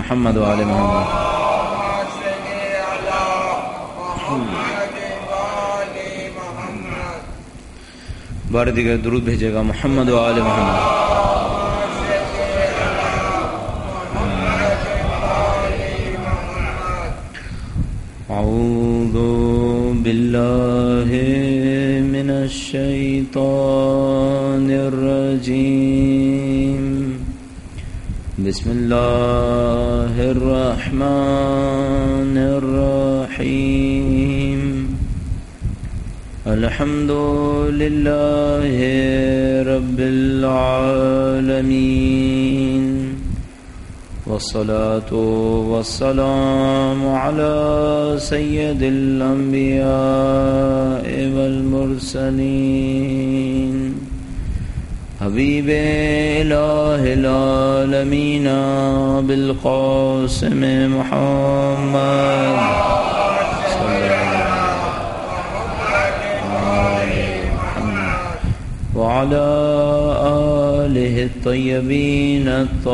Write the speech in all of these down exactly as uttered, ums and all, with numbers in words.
محمد وآل محمد. بار دیگر درود بھیجے گا محمد وآل محمد. اعوذ باللہ من الشیطان الرجیم. بسم اللہ الرحمن الرحیم. الحمد للہ رب العالمین والصلاة والسلام على سید الانبیاء والمرسلین حبیب الہ العالمین بالقاسم محمد وعلى آلہ الطیبین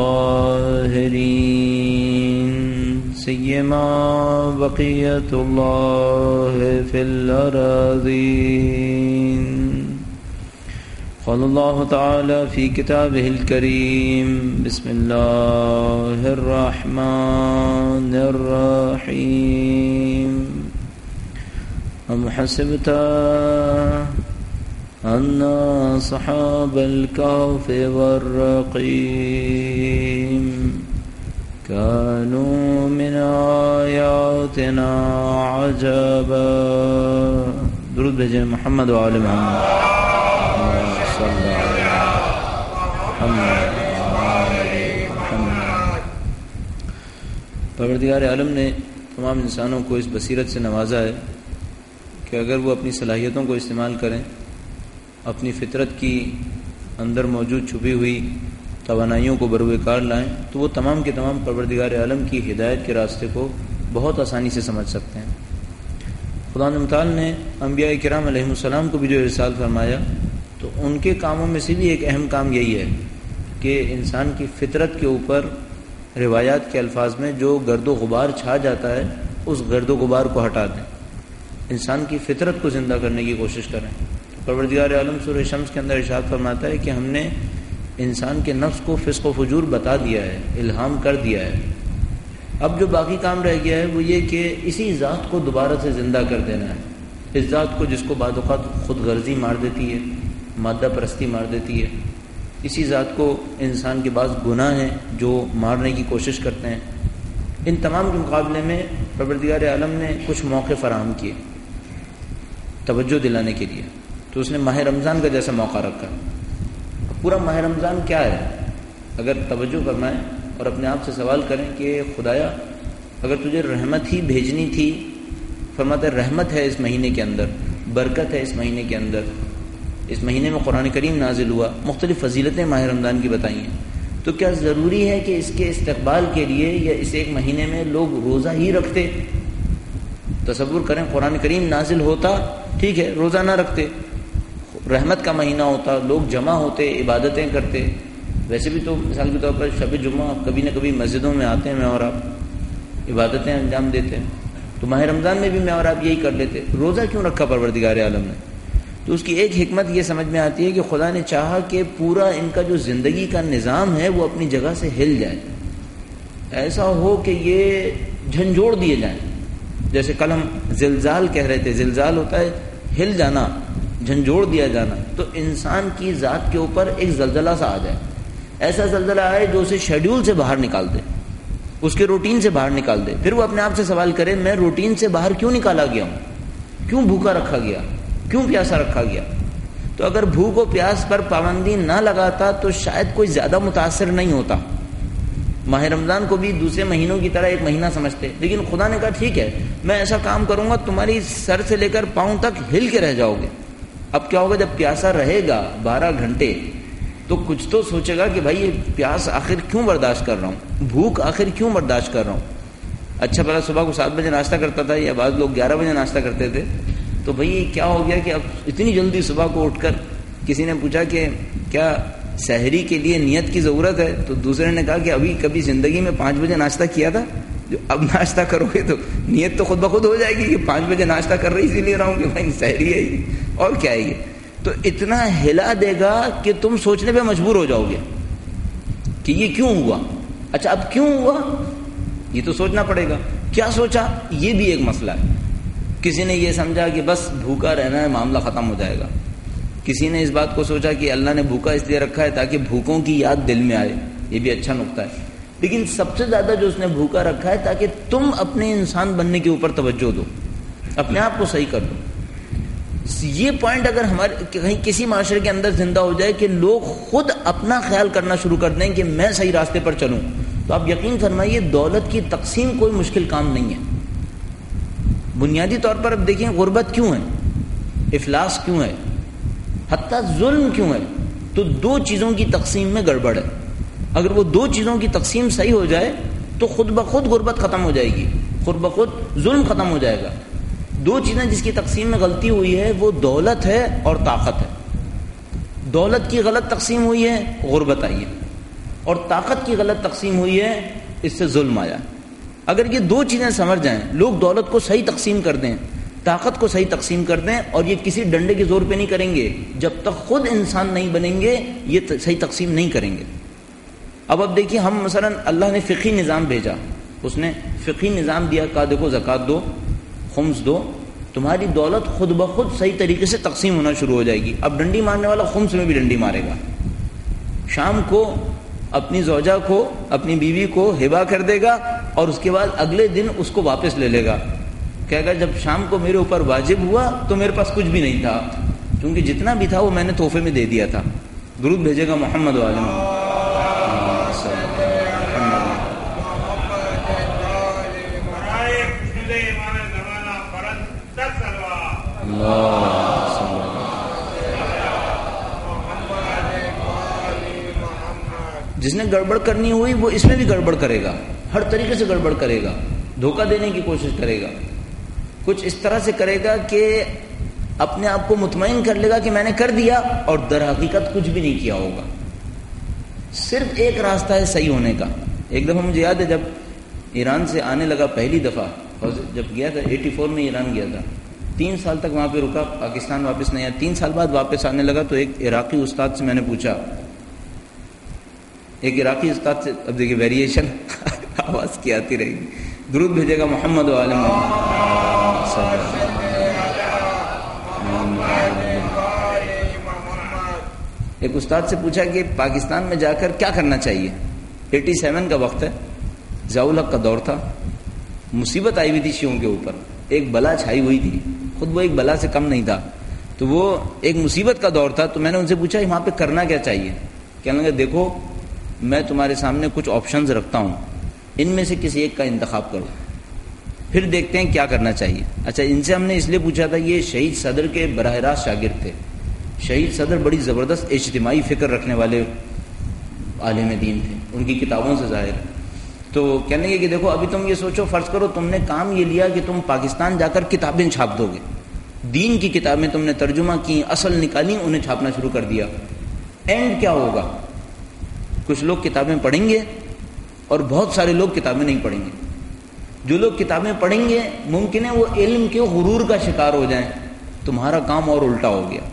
الطاہرین سیما بقیت اللہ فی الارضین. قال اللہ تعالی فی کتابہ الکریم بسم اللہ الرحمن الرحیم. ام حسبت ان اصحاب الكهف والرقیم كانوا من آیاتنا عجبا. درود بھیجیں محمد وآل محمد. پروردگار عالم نے تمام انسانوں کو اس بصیرت سے نوازا ہے کہ اگر وہ اپنی صلاحیتوں کو استعمال کریں، اپنی فطرت کی اندر موجود چھپی ہوئی توانائیوں کو بروئے کار لائیں تو وہ تمام کے تمام پروردگار عالم کی ہدایت کے راستے کو بہت آسانی سے سمجھ سکتے ہیں. خدا متعال نے انبیاء کرام علیہم السلام کو بھی جو ارسال فرمایا تو ان کے کاموں میں سے بھی ایک اہم کام یہی ہے کہ انسان کی فطرت کے اوپر روایات کے الفاظ میں جو گرد و غبار چھا جاتا ہے اس گرد و غبار کو ہٹا دیں، انسان کی فطرت کو زندہ کرنے کی کوشش کریں. پروردگار عالم سورہ شمس کے اندر ارشاد فرماتا ہے کہ ہم نے انسان کے نفس کو فسق و فجور بتا دیا ہے، الہام کر دیا ہے. اب جو باقی کام رہ گیا ہے وہ یہ کہ اسی ذات کو دوبارہ سے زندہ کر دینا ہے، اس ذات کو جس کو بعض اوقات خود غرضی مار دیتی ہے، مادہ پرستی مار دیتی ہے. اسی ذات کو انسان کے بعض گناہ ہیں جو مارنے کی کوشش کرتے ہیں. ان تمام کے مقابلے میں پروردگار عالم نے کچھ موقع فراہم کیے توجہ دلانے کے لیے. تو اس نے ماہ رمضان کا جیسا موقع رکھا. پورا ماہ رمضان کیا ہے؟ اگر توجہ فرمائیں اور اپنے آپ سے سوال کریں کہ خدایا اگر تجھے رحمت ہی بھیجنی تھی، فرماتا ہے رحمت ہے اس مہینے کے اندر، برکت ہے اس مہینے کے اندر. اس مہینے میں قرآن کریم نازل ہوا، مختلف فضیلتیں ماہ رمضان کی بتائی ہیں. تو کیا ضروری ہے کہ اس کے استقبال کے لیے یا اس ایک مہینے میں لوگ روزہ ہی رکھتے؟ تصور کریں قرآن کریم نازل ہوتا، ٹھیک ہے روزہ نہ رکھتے، رحمت کا مہینہ ہوتا، لوگ جمع ہوتے، عبادتیں کرتے. ویسے بھی تو مثال کے طور پر شب جمعہ کبھی نہ کبھی مسجدوں میں آتے ہیں، میں اور آپ عبادتیں انجام دیتے ہیں. تو ماہ رمضان میں بھی میں اور آپ یہی کر لیتے. روزہ کیوں رکھا پروردگار عالم نے؟ تو اس کی ایک حکمت یہ سمجھ میں آتی ہے کہ خدا نے چاہا کہ پورا ان کا جو زندگی کا نظام ہے وہ اپنی جگہ سے ہل جائے، ایسا ہو کہ یہ جھنجھوڑ دیے جائیں. جیسے کل ہم زلزال کہہ رہے تھے، زلزال ہوتا ہے ہل جانا، جھنجھوڑ دیا جانا. تو انسان کی ذات کے اوپر ایک زلزلہ سا آ جائے، ایسا زلزلہ آئے جو اسے شیڈیول سے باہر نکال دے، اس کے روٹین سے باہر نکال دے. پھر وہ اپنے آپ سے سوال کرے میں روٹین سے باہر کیوں نکالا گیا ہوں، کیوں بھوکا رکھا گیا، کیوں پیاسا رکھا گیا. تو اگر بھوک و پیاس پر پابندی نہ لگاتا تو شاید کوئی زیادہ متاثر نہیں ہوتا. ماہ رمضان کو بھی دوسرے مہینوں کی طرح ایک مہینہ سمجھتے، لیکن خدا نے کہا ٹھیک ہے میں ایسا کام کروں گا تمہاری سر سے لے کر پاؤں تک ہل کے رہ جاؤ گے. اب کیا ہوگا جب پیاسا رہے گا بارہ گھنٹے تو کچھ تو سوچے گا کہ بھائی یہ پیاس آخر کیوں برداشت کر رہا ہوں، بھوک آخر کیوں برداشت کر رہا ہوں. اچھا بھلا صبح کو سات بجے ناشتہ کرتا تھا یا بعض لوگ گیارہ بجے ناشتہ کرتے تھے، تو بھائی کیا ہو گیا کہ اب اتنی جلدی صبح کو اٹھ کر کسی نے پوچھا کہ کیا سحری کے لیے نیت کی ضرورت ہے. تو دوسرے نے کہا کہ ابھی کبھی زندگی میں پانچ بجے ناشتہ کیا تھا؟ جو اب ناشتہ کرو گے تو نیت تو خود بخود ہو جائے گی کہ پانچ بجے ناشتہ کر رہی اسی لیے رہا ہوں کہ بھائی سحری ہے یہ اور کیا ہے یہ. تو اتنا ہلا دے گا کہ تم سوچنے پہ مجبور ہو جاؤ گے کہ یہ کیوں ہوا. اچھا اب کیوں ہوا یہ تو سوچنا پڑے گا. کیا سوچا یہ بھی ایک مسئلہ ہے. کسی نے یہ سمجھا کہ بس بھوکا رہنا ہے معاملہ ختم ہو جائے گا. کسی نے اس بات کو سوچا کہ اللہ نے بھوکا اس لیے رکھا ہے تاکہ بھوکوں کی یاد دل میں آئے. یہ بھی اچھا نقطہ ہے. لیکن سب سے زیادہ جو اس نے بھوکا رکھا ہے تاکہ تم اپنے انسان بننے کے اوپر توجہ دو, اپنے آپ کو صحیح کر دو. یہ پوائنٹ اگر ہمارے کہیں کسی معاشرے کے اندر زندہ ہو جائے کہ لوگ خود اپنا خیال کرنا شروع کر دیں کہ میں صحیح راستے پر چلوں, تو آپ یقین فرمائیے دولت کی تقسیم کوئی مشکل کام نہیں ہے. بنیادی طور پر اب دیکھیں غربت کیوں ہے, افلاس کیوں ہے, حتیٰ ظلم کیوں ہے؟ تو دو چیزوں کی تقسیم میں گڑبڑ ہے. اگر وہ دو چیزوں کی تقسیم صحیح ہو جائے تو خود بخود غربت ختم ہو جائے گی, خود بخود ظلم ختم ہو جائے گا. دو چیزیں جس کی تقسیم میں غلطی ہوئی ہے وہ دولت ہے اور طاقت ہے. دولت کی غلط تقسیم ہوئی ہے, غربت آئی ہے, اور طاقت کی غلط تقسیم ہوئی ہے, اس سے ظلم آیا. اگر یہ دو چیزیں سمجھ جائیں, لوگ دولت کو صحیح تقسیم کر دیں, طاقت کو صحیح تقسیم کر دیں, اور یہ کسی ڈنڈے کے زور پہ نہیں کریں گے, جب تک خود انسان نہیں بنیں گے یہ صحیح تقسیم نہیں کریں گے. اب اب دیکھیے ہم مثلا اللہ نے فقہی نظام بھیجا, اس نے فقہی نظام دیا, کہا دیکھو زکوٰۃ دو, خمس دو, تمہاری دولت خود بخود صحیح طریقے سے تقسیم ہونا شروع ہو جائے گی. اب ڈنڈی مارنے والا خمس میں بھی ڈنڈی مارے گا, شام کو اپنی زوجہ کو اپنی بیوی کو ہبا کر دے گا, اور اس کے بعد اگلے دن اس کو واپس لے لے گا, کہے گا جب شام کو میرے اوپر واجب ہوا تو میرے پاس کچھ بھی نہیں تھا, کیونکہ جتنا بھی تھا وہ میں نے تحفے میں دے دیا تھا. درود بھیجے گا محمد والے جس نے گڑبڑ کرنی ہوئی وہ اس میں بھی گڑبڑ کرے گا, ہر طریقے سے گڑبڑ کرے گا, دھوکہ دینے کی کوشش کرے گا, کچھ اس طرح سے کرے گا کہ اپنے آپ کو مطمئن کر لے گا کہ میں نے کر دیا, اور در حقیقت کچھ بھی نہیں کیا ہوگا. صرف ایک راستہ ہے صحیح ہونے کا. ایک دفعہ مجھے یاد ہے جب ایران سے آنے لگا پہلی دفعہ, اور جب گیا تھا ایٹی فور میں ایران گیا تھا, تین سال تک وہاں پہ رکا, پاکستان واپس نہیں آیا. تین سال بعد واپس آنے لگا تو ایک عراقی استاد سے میں نے پوچھا, ایک عراقی استاد سے, اب دیکھیے ویریشن آواز کی آتی رہے گی, درود بھیجے گا محمد و آل محمد. ایک استاد سے پوچھا کہ پاکستان میں جا کر کیا کرنا چاہیے. ایٹی سیون کا وقت ہے, ضیاء الحق کا دور تھا, مصیبت آئی ہوئی تھی شیعوں کے اوپر, ایک بلا چھائی ہوئی تھی, خود وہ ایک بلا سے کم نہیں تھا, تو وہ ایک مصیبت کا دور تھا. تو میں نے ان سے پوچھا وہاں پہ کرنا کیا چاہیے. کہنے لگا دیکھو میں تمہارے سامنے کچھ آپشنز رکھتا ہوں, ان میں سے کسی ایک کا انتخاب کرو, پھر دیکھتے ہیں کیا کرنا چاہیے. اچھا ان سے ہم نے اس لیے پوچھا تھا, یہ شہید صدر کے براہ راست شاگرد تھے. شہید صدر بڑی زبردست اجتماعی فکر رکھنے والے عالم دین تھے, ان کی کتابوں سے ظاہر ہے. تو کہنے لگے کہ دیکھو ابھی تم یہ سوچو, فرض کرو تم نے کام یہ لیا کہ تم پاکستان جا کر کتابیں چھاپ دو گے, دین کی کتابیں تم نے ترجمہ کی, اصل نکالی, انہیں چھاپنا شروع کر دیا. اینڈ کیا ہوگا؟ کچھ لوگ کتابیں پڑھیں گے اور بہت سارے لوگ کتابیں نہیں پڑھیں گے. جو لوگ کتابیں پڑھیں گے ممکن ہے وہ علم کے غرور کا شکار ہو جائیں, تمہارا کام اور الٹا ہو گیا.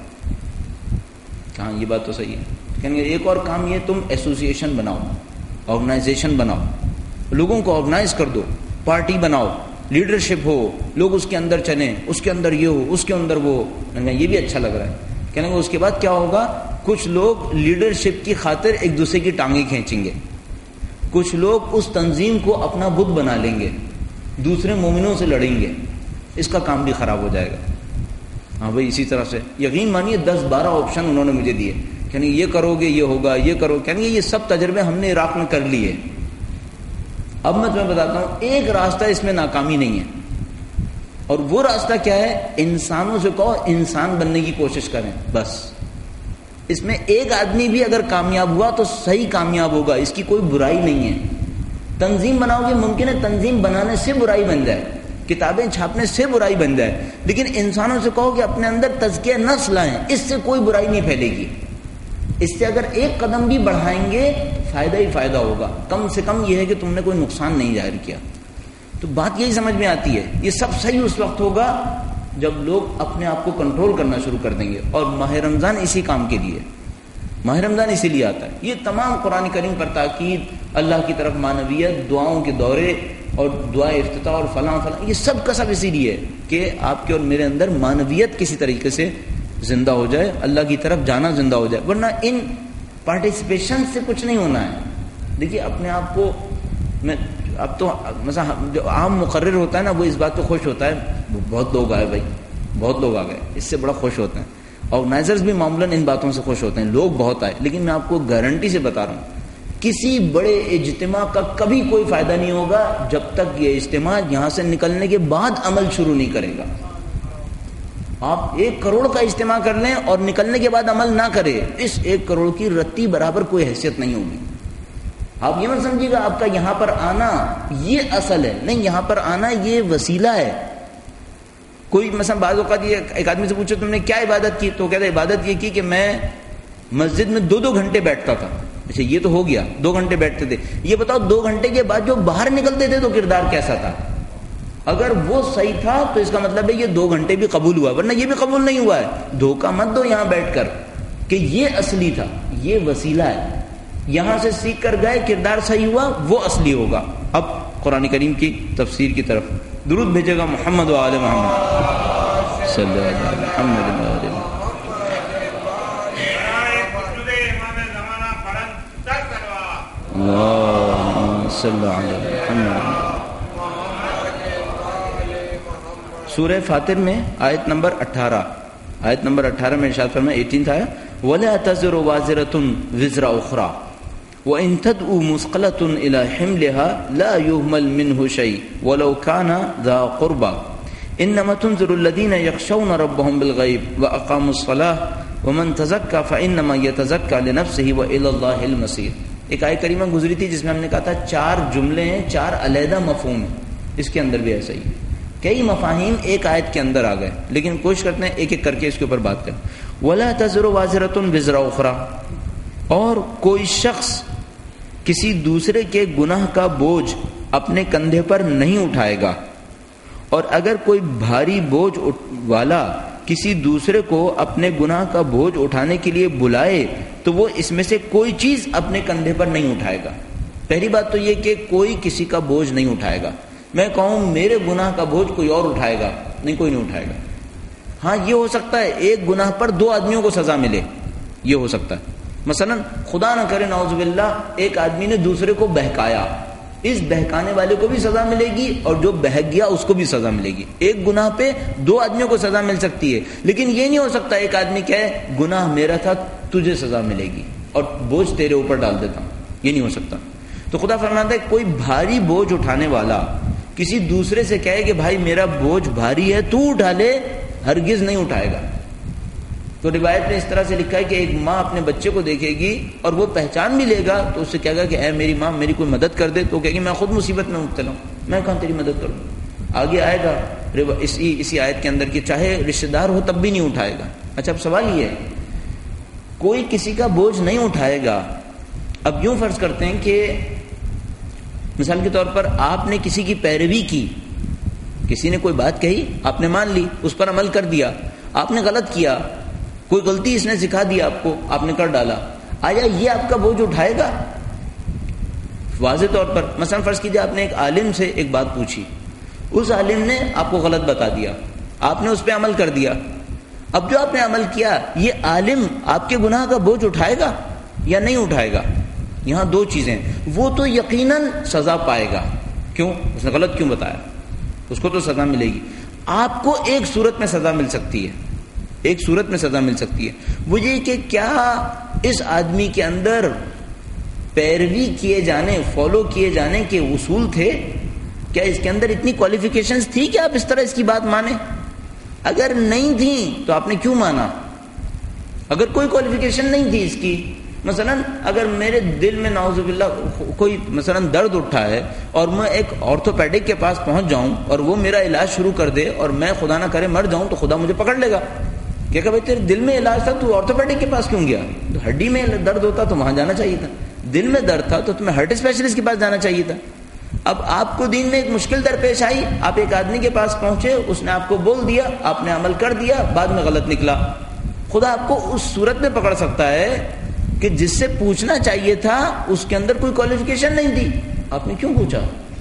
ہاں یہ بات تو صحیح ہے. کہیں گے ایک اور کام یہ, تم ایسوسیشن بناؤ, آرگنائزیشن بناؤ, لوگوں کو آرگنائز کر دو, پارٹی بناؤ, لیڈرشپ ہو, لوگ اس کے اندر چلیں, اس کے اندر یہ ہو, اس کے اندر وہ. یہ بھی اچھا لگ رہا ہے. کہنے گے اس کے بعد کیا ہوگا, کچھ لوگ لیڈرشپ کی خاطر ایک دوسرے کی ٹانگیں کھینچیں گے, کچھ لوگ اس تنظیم کو اپنا بت بنا لیں گے, دوسرے مومنوں سے لڑیں گے, اس کا کام بھی خراب ہو جائے گا. ہاں بھائی اسی طرح سے یقین مانیے دس بارہ آپشن انہوں نے مجھے دیے, کہنے یہ کرو گے یہ ہوگا, یہ کرو, کہنے یہ سب تجربے ہم نے عراق میں کر لیے. اب میں تمہیں بتاتا ہوں ایک راستہ اس میں ناکامی نہیں ہے, اور وہ راستہ کیا ہے, انسانوں سے کہو انسان بننے کی کوشش کریں بس. اس میں ایک آدمی بھی اگر کامیاب ہوا تو صحیح کامیاب ہوگا, اس کی کوئی برائی نہیں ہے. تنظیم بناؤ گے, ممکن ہے تنظیم بنانے سے برائی بن جائے, کتابیں چھاپنے سے برائی بن جائے, لیکن انسانوں سے کہو کہ اپنے اندر تزکیہ نفس لائیں, اس سے کوئی برائی نہیں پھیلے گی. اس سے اگر ایک قدم بھی بڑھائیں گے فائدہ ہی فائدہ ہوگا، کم سے کم یہ ہے کہ تم نے کوئی نقصان نہیں ظاہر کیا. تو بات یہی سمجھ میں آتی ہے. یہ سب صحیح اس وقت ہوگا جب لوگ اپنے آپ کو کنٹرول کرنا شروع کر دیں گے. اور ماہ رمضان اسی کام کے لیے، ماہ رمضان اسی لیے آتا ہے. یہ تمام قرآن کریم پر تاکید، اللہ کی طرف معنویت، دعاؤں کے دورے اور دعا افتتاح اور فلاں فلاں، یہ سب کا سب اسی لیے ہے کہ آپ کے اور میرے اندر معنویت کسی طریقے سے زندہ ہو جائے، اللہ کی طرف جانا زندہ ہو جائے. ورنہ ان پارٹیسپیشن سے کچھ نہیں ہونا ہے. دیکھیے اپنے آپ کو میں اب تو مثلا جو عام مقرر ہوتا ہے نا وہ اس بات پہ خوش ہوتا ہے بہت لوگ آئے بھائی، بہت لوگ آ گئے، اس سے بڑا خوش ہوتے ہیں. آرگنائزرز بھی معمولاً ان باتوں سے خوش ہوتے ہیں، لوگ بہت آئے. لیکن میں آپ کو گارنٹی سے بتا رہا ہوں کسی بڑے اجتماع کا کبھی کوئی فائدہ نہیں ہوگا جب تک یہ اجتماع یہاں سے نکلنے کے بعد عمل شروع نہیں کرے گا. آپ ایک کروڑ کا اجتماع کر لیں اور نکلنے کے بعد عمل نہ کرے، اس ایک کروڑ کی رتی برابر کوئی حیثیت نہیں ہوگی. آپ یہ مت سمجھیے گا آپ کا یہاں پر آنا یہ اصل ہے، نہیں، یہاں پر آنا یہ وسیلہ ہے. کوئی مثلا بعض اوقات یہ ایک آدمی سے پوچھو تم نے کیا عبادت کی، تو کہتا ہے عبادت یہ کی کہ میں مسجد میں دو دو گھنٹے بیٹھتا تھا. اچھا یہ تو ہو گیا، دو گھنٹے بیٹھتے تھے. یہ بتاؤ دو گھنٹے کے بعد جو باہر نکلتے تھے تو کردار کیسا تھا؟ اگر وہ صحیح تھا تو اس کا مطلب ہے یہ دو گھنٹے بھی قبول ہوا، ورنہ یہ بھی قبول نہیں ہوا ہے. دھوکہ مت دو یہاں بیٹھ کر کہ یہ اصلی تھا، یہ وسیلہ ہے. یہاں سے سیکھ کر گئے، کردار صحیح ہوا، وہ اصلی ہوگا. اب قرآن کریم کی تفسیر کی طرف درود بھیجے گا محمد و آل محمد صلی اللہ علیہ محمد. اللہم صلی علی محمد. سورہ فاتر میں آیت نمبر اٹھارہ آیت نمبر اٹھارہ میں ارشاد فرمایا، اٹھارہ آیا وَلَا تَزِرُ وَازِرَةٌ وِزْرَ أُخْرَى وَإِن تَدْعُ مُثْقَلَةٌ إِلَى حِمْلِهَا لَا يُهْمَلْ مِنْهُ شَيْءٌ وَلَوْ كَانَ ذَا قُرْبَى إِنَّمَا تُنذِرُ الَّذِينَ يَخْشَوْنَ رَبَّهُم بِالْغَيْبِ وَأَقَامُوا الصَّلَاةَ وَمَن تَزَكَّى فَإِنَّمَا يَتَزَكَّى لِنَفْسِهِ وَإِلَى اللَّهِ الْمَصِيرُ. ایک آیت کریمہ گزری تھی جس میں ہم نے کہا تھا چار جملے ہیں، چار علیحدہ مفہوم ہیں. اس کے اندر بھی ایسا ہی کئی مفاہیم ایک آیت کے اندر آ گئے، لیکن کوشش کرتے ہیں ایک ایک کر کے اس کے اوپر بات کریں. وَلَا تَزِرُ وَازِرَةٌ وِزْرَ أُخْرَى، اور کوئی شخص کسی دوسرے کے گناہ کا بوجھ اپنے کندھے پر نہیں اٹھائے گا. اور اگر کوئی بھاری بوجھ والا کسی دوسرے کو اپنے گناہ کا بوجھ اٹھانے کے لیے بلائے تو وہ اس میں سے کوئی چیز اپنے کندھے پر نہیں اٹھائے گا. پہلی بات تو یہ کہ کوئی کسی کا بوجھ نہیں اٹھائے گا. میں کہوں میرے گناہ کا بوجھ کوئی اور اٹھائے گا، نہیں، کوئی نہیں اٹھائے گا. ہاں یہ ہو سکتا ہے ایک گناہ پر دو آدمیوں کو سزا ملے، یہ ہو سکتا ہے. مثلا خدا نہ کرے نعوذ باللہ ایک آدمی نے دوسرے کو بہکایا، اس بہکانے والے کو بھی سزا ملے گی اور جو بہک گیا اس کو بھی سزا ملے گی. ایک گناہ پہ دو آدمیوں کو سزا مل سکتی ہے، لیکن یہ نہیں ہو سکتا ایک آدمی کہے گناہ میرا تھا تجھے سزا ملے گی اور بوجھ تیرے اوپر ڈال دیتا ہوں. یہ نہیں ہو سکتا. تو خدا فرماتا ہے کوئی بھاری بوجھ اٹھانے والا کسی دوسرے سے کہے کہ بھائی میرا بوجھ بھاری ہے تو اٹھا لے، ہرگز نہیں اٹھائے گا. تو روایت میں اس طرح سے لکھا ہے کہ ایک ماں اپنے بچے کو دیکھے گی اور وہ پہچان بھی لے گا تو اس سے کہے گا کہ اے میری ماں میری کوئی مدد کر دے، تو کہے گی میں خود مصیبت میں مبتلا ہوں، میں کہاں تیری مدد کروں. آگے آئے گا اسی اسی آیت کے اندر کہ چاہے رشتہ دار ہو تب بھی نہیں اٹھائے گا. اچھا اب سوال یہ ہے کوئی کسی کا بوجھ نہیں اٹھائے گا. اب یوں فرض کرتے ہیں کہ مثال کے طور پر آپ نے کسی کی پیروی کی، کسی نے کوئی بات کہی آپ نے مان لی، اس پر عمل کر دیا. آپ نے غلط کیا، کوئی غلطی اس نے سکھا دیا آپ کو، آپ نے کر ڈالا، آیا یہ آپ کا بوجھ اٹھائے گا؟ واضح طور پر مثلا فرض کیجیے آپ نے ایک عالم سے ایک بات پوچھی، اس عالم نے آپ کو غلط بتا دیا، آپ نے اس پہ عمل کر دیا. اب جو آپ نے عمل کیا یہ عالم آپ کے گناہ کا بوجھ اٹھائے گا یا نہیں اٹھائے گا؟ یہاں دو چیزیں، وہ تو یقیناً سزا پائے گا. کیوں؟ اس نے غلط کیوں بتایا، اس کو تو سزا ملے گی. آپ کو ایک صورت میں سزا مل سکتی ہے، ایک صورت میں سزا مل سکتی ہے، وہ یہ کہ کیا اس آدمی کے اندر پیروی کیے جانے، فالو کیے جانے کے اصول تھے؟ کیا اس کے اندر اتنی کوالیفیکیشنز تھی کہ آپ اس طرح اس کی بات مانیں؟ اگر نہیں تھیں تو آپ نے کیوں مانا؟ اگر کوئی کوالیفیکیشن نہیں تھی اس کی، مثلا اگر میرے دل میں نعوذ باللہ کوئی مثلا درد اٹھا ہے اور میں ایک آرتھوپیڈک کے پاس پہنچ جاؤں اور وہ میرا علاج شروع کر دے اور میں خدا نہ کرے مر جاؤں تو خدا مجھے پکڑ لے گا. کیا کہ بھائی تیرے دل میں علاج تھا تو آرتھوپیڈک کے پاس کیوں گیا؟ ہڈی میں درد ہوتا تو وہاں جانا چاہیے تھا، دل میں درد تھا تو تمہیں ہارٹ اسپیشلسٹ کے پاس جانا چاہیے تھا۔ اب آپ کو دین میں ایک مشکل درپیش آئی، آپ ایک آدمی کے پاس پہنچے، اس نے آپ کو بول دیا، آپ نے عمل کر دیا، بعد میں غلط نکلا، خدا آپ کو اس صورت میں پکڑ سکتا ہے کہ جس سے پوچھنا چاہیے تھا اس کے اندر کوئی کوالیفیکیشن نہیں تھی، آپ نے کیوں پوچھا؟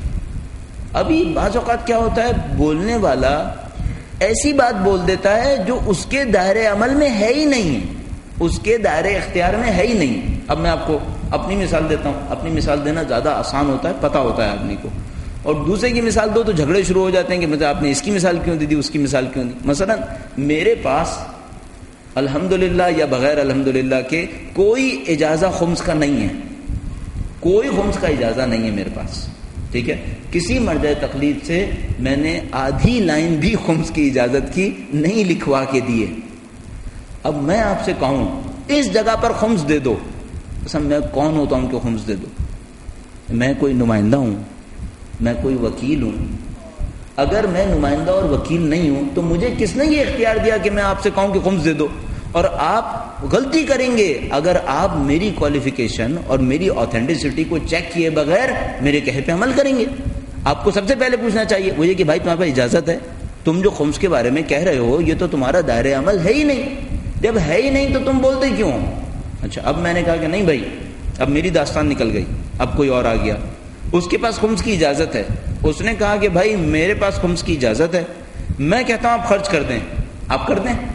ابھی بعض اوقات کیا ہوتا ہے، بولنے والا ایسی بات بول دیتا ہے جو اس کے دائرے عمل میں ہے ہی نہیں، اس کے دائرے اختیار میں ہے ہی نہیں۔ اب میں آپ کو اپنی مثال دیتا ہوں، اپنی مثال دینا زیادہ آسان ہوتا ہے، پتہ ہوتا ہے آدمی کو، اور دوسرے کی مثال دو تو جھگڑے شروع ہو جاتے ہیں کہ مطلب آپ نے اس کی مثال کیوں دی دی، اس کی مثال کیوں دی۔ مثلا میرے پاس الحمدللہ یا بغیر الحمدللہ کے کوئی اجازہ خمس کا نہیں ہے، کوئی خمس کا اجازہ نہیں ہے میرے پاس، ٹھیک ہے؟ کسی مرجع تقلید سے میں نے آدھی لائن بھی خمس کی اجازت کی نہیں لکھوا کے دیے۔ اب میں آپ سے کہوں اس جگہ پر خمس دے دو، اصل میں کون ہوتا ہوں کہ خمس دے دو؟ میں کوئی نمائندہ ہوں؟ میں کوئی وکیل ہوں؟ اگر میں نمائندہ اور وکیل نہیں ہوں تو مجھے کس نے یہ اختیار دیا کہ میں آپ سے کہوں کہ خمس دے دو؟ اور آپ غلطی کریں گے اگر آپ میری کوالیفیکیشن اور میری آتھینٹسٹی کو چیک کیے بغیر میرے کہے پہ عمل کریں گے۔ آپ کو سب سے پہلے پوچھنا چاہیے وہ یہ کہ بھائی تمہارے پاس اجازت ہے؟ تم جو خمس کے بارے میں کہہ رہے ہو یہ تو تمہارا دائرہ عمل ہے ہی نہیں، جب ہے ہی نہیں تو تم بولتے کیوں؟ اچھا اب میں نے کہا کہ نہیں بھائی، اب میری داستان نکل گئی، اب کوئی اور آ گیا، اس کے پاس خمس کی اجازت ہے، اس نے کہا کہ بھائی میرے پاس خمس کی اجازت ہے، میں کہتا ہوں آپ خرچ کر دیں، آپ کر دیں؟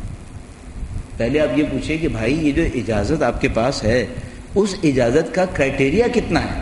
پہلے آپ یہ پوچھیں کہ بھائی یہ جو اجازت آپ کے پاس ہے اس اجازت کا کرائٹیریا کتنا ہے؟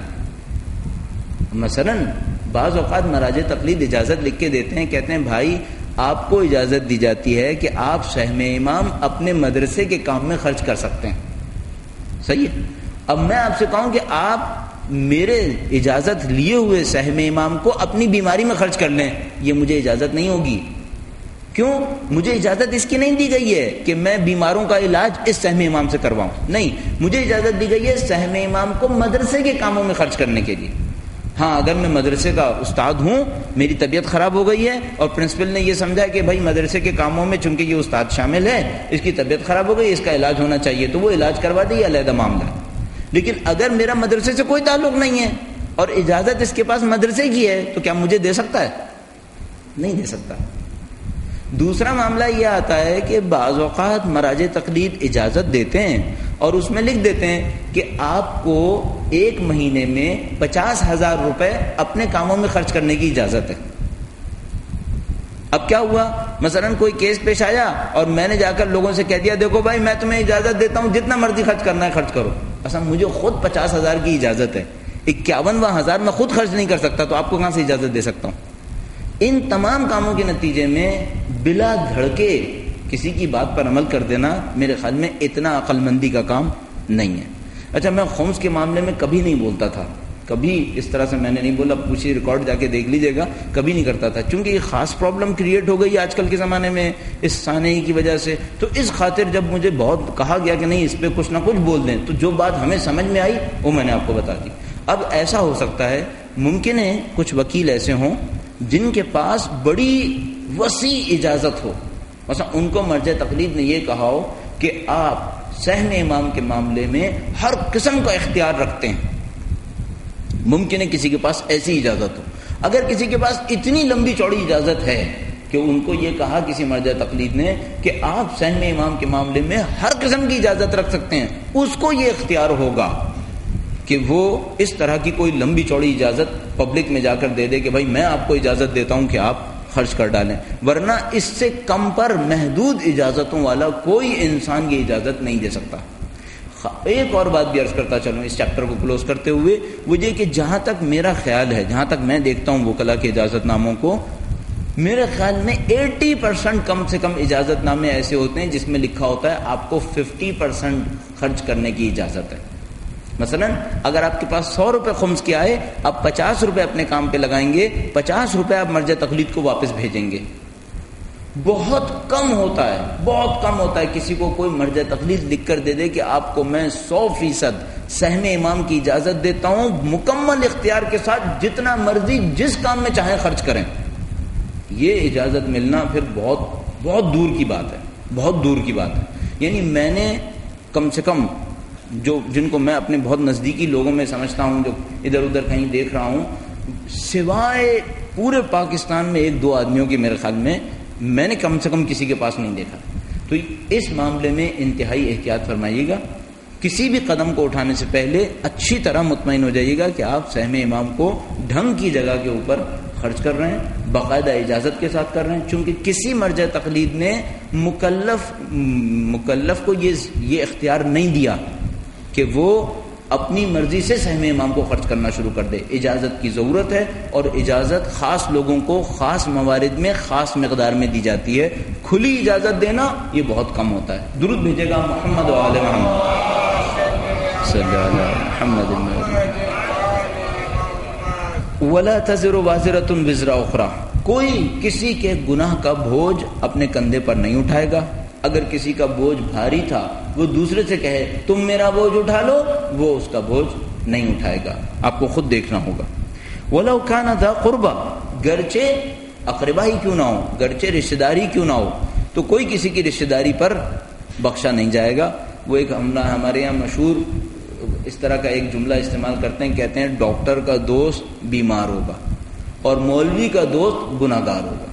مثلا بعض اوقات مراجع تقلید اجازت لکھ کے دیتے ہیں، کہتے ہیں بھائی آپ کو اجازت دی جاتی ہے کہ آپ سہم امام اپنے مدرسے کے کام میں خرچ کر سکتے ہیں، صحیح ہے؟ اب میں آپ سے کہوں کہ آپ میرے اجازت لیے ہوئے سہم امام کو اپنی بیماری میں خرچ کر لیں، یہ مجھے اجازت نہیں ہوگی۔ کیوں؟ مجھے اجازت اس کی نہیں دی گئی ہے کہ میں بیماروں کا علاج اس سہم امام سے کرواؤں، نہیں، مجھے اجازت دی گئی ہے سہم امام کو مدرسے کے کاموں میں خرچ کرنے کے لیے۔ ہاں اگر میں مدرسے کا استاد ہوں، میری طبیعت خراب ہو گئی ہے اور پرنسپل نے یہ سمجھا کہ بھائی مدرسے کے کاموں میں چونکہ یہ استاد شامل ہے، اس کی طبیعت خراب ہو گئی، اس کا علاج ہونا چاہیے، تو وہ علاج کروا دے، یہ علیحدہ معاملہ ہے۔ لیکن اگر میرا مدرسے سے کوئی تعلق نہیں ہے اور اجازت اس کے پاس مدرسے کی ہے تو کیا مجھے دے سکتا ہے؟ نہیں دے سکتا۔ دوسرا معاملہ یہ آتا ہے کہ بعض اوقات مراجع تقلید اجازت دیتے ہیں اور اس میں لکھ دیتے ہیں کہ آپ کو ایک مہینے میں پچاس ہزار روپے اپنے کاموں میں خرچ کرنے کی اجازت ہے۔ اب کیا ہوا، مثلا کوئی کیس پیش آیا اور میں نے جا کر لوگوں سے کہہ دیا دیکھو بھائی میں تمہیں اجازت دیتا ہوں جتنا مرضی خرچ کرنا ہے خرچ کرو، اصل مجھے خود پچاس ہزار کی اجازت ہے، اکیاونواں ہزار میں خود خرچ نہیں کر سکتا، تو آپ کو کہاں سے اجازت دے سکتا ہوں؟ ان تمام کاموں کے نتیجے میں بلا دھڑکے کسی کی بات پر عمل کر دینا میرے خیال میں اتنا عقل مندی کا کام نہیں ہے۔ اچھا میں خمس کے معاملے میں کبھی نہیں بولتا تھا، کبھی اس طرح سے میں نے نہیں بولا، پوچھیے ریکارڈ جا کے دیکھ لیجیے گا، کبھی نہیں کرتا تھا، چونکہ یہ خاص پرابلم کریٹ ہو گئی آج کل کے زمانے میں اس سانحے کی وجہ سے، تو اس خاطر جب مجھے بہت کہا گیا کہ نہیں اس پہ کچھ نہ کچھ بول دیں، تو جو بات ہمیں سمجھ میں آئی وہ میں نے آپ کو بتا دی۔ اب ایسا ہو سکتا ہے، ممکن ہے کچھ وکیل ایسے ہوں جن کے پاس بڑی وسیع اجازت ہو، مثلا ان کو مرجع تقلید نے یہ کہا ہو کہ آپ سہم امام کے معاملے میں ہر قسم کا اختیار رکھتے ہیں، ممکن ہے کسی کے پاس ایسی اجازت ہو۔ اگر کسی کے پاس اتنی لمبی چوڑی اجازت ہے کہ ان کو یہ کہا کسی مرجع تقلید نے کہ آپ سہم امام کے معاملے میں ہر قسم کی اجازت رکھ سکتے ہیں، اس کو یہ اختیار ہوگا کہ وہ اس طرح کی کوئی لمبی چوڑی اجازت پبلک میں جا کر دے دے کہ بھائی میں آپ کو اجازت دیتا ہوں کہ آپ خرچ کر ڈالیں، ورنہ اس سے کم پر محدود اجازتوں والا کوئی انسان یہ اجازت نہیں دے سکتا۔ ایک اور بات بھی عرض کرتا چلوں اس چیپٹر کو کلوز کرتے ہوئے، وہ یہ کہ جہاں تک میرا خیال ہے، جہاں تک میں دیکھتا ہوں وکلا کے اجازت ناموں کو، میرے خیال میں ایٹی پرسینٹ کم سے کم اجازت نامے ایسے ہوتے ہیں جس میں لکھا ہوتا ہے آپ کو ففٹی پرسینٹ خرچ کرنے کی اجازت ہے۔ مثلا اگر آپ کے پاس سو روپے خمس کے آئے، آپ پچاس روپے اپنے کام پہ لگائیں گے، پچاس روپے آپ مرجع تقلید کو واپس بھیجیں گے۔ بہت کم ہوتا ہے، بہت کم ہوتا ہے کسی کو کوئی مرجع تقلید لکھ کر دے دے کہ آپ کو میں سو فیصد سہم امام کی اجازت دیتا ہوں، مکمل اختیار کے ساتھ جتنا مرضی جس کام میں چاہیں خرچ کریں۔ یہ اجازت ملنا پھر بہت بہت دور کی بات ہے، بہت دور کی بات ہے. یعنی میں نے کم سے کم جو جن کو میں اپنے بہت نزدیکی لوگوں میں سمجھتا ہوں، جو ادھر ادھر کہیں دیکھ رہا ہوں، سوائے پورے پاکستان میں ایک دو آدمیوں کی میرے خیال میں میں نے کم سے کم کسی کے پاس نہیں دیکھا. تو اس معاملے میں انتہائی احتیاط فرمائیے گا. کسی بھی قدم کو اٹھانے سے پہلے اچھی طرح مطمئن ہو جائیے گا کہ آپ سہم امام کو ڈھنگ کی جگہ کے اوپر خرچ کر رہے ہیں، باقاعدہ اجازت کے ساتھ کر رہے ہیں. چونکہ کسی مرجع تقلید نے مکلف مکلف کو یہ یہ اختیار نہیں دیا کہ وہ اپنی مرضی سے سہم امام کو خرچ کرنا شروع کر دے. اجازت کی ضرورت ہے، اور اجازت خاص لوگوں کو خاص موارد میں خاص مقدار میں دی جاتی ہے. کھلی اجازت دینا یہ بہت کم ہوتا ہے. درود بھیجے گا محمد و آل محمد صلی اللہ علیہ محمد. ولا تزر وازرۃ وزر اخرى، کوئی کسی کے گناہ کا بوجھ اپنے کندھے پر نہیں اٹھائے گا. اگر کسی کا بوجھ بھاری تھا وہ دوسرے سے کہے تم میرا بوجھ اٹھا لو، وہ اس کا بوجھ نہیں اٹھائے گا. آپ کو خود دیکھنا ہوگا. وَلَوْ كَانَ ذَا قُرْبَى، گرچہ اقربا ہی کیوں نہ ہو، گرچہ رشتہ داری کیوں نہ ہو، تو کوئی کسی کی رشتہ داری پر بخشا نہیں جائے گا. وہ ایک ہمارے یہاں مشہور اس طرح کا ایک جملہ استعمال کرتے ہیں، کہتے ہیں ڈاکٹر کا دوست بیمار ہوگا اور مولوی کا دوست گناہ گار ہوگا.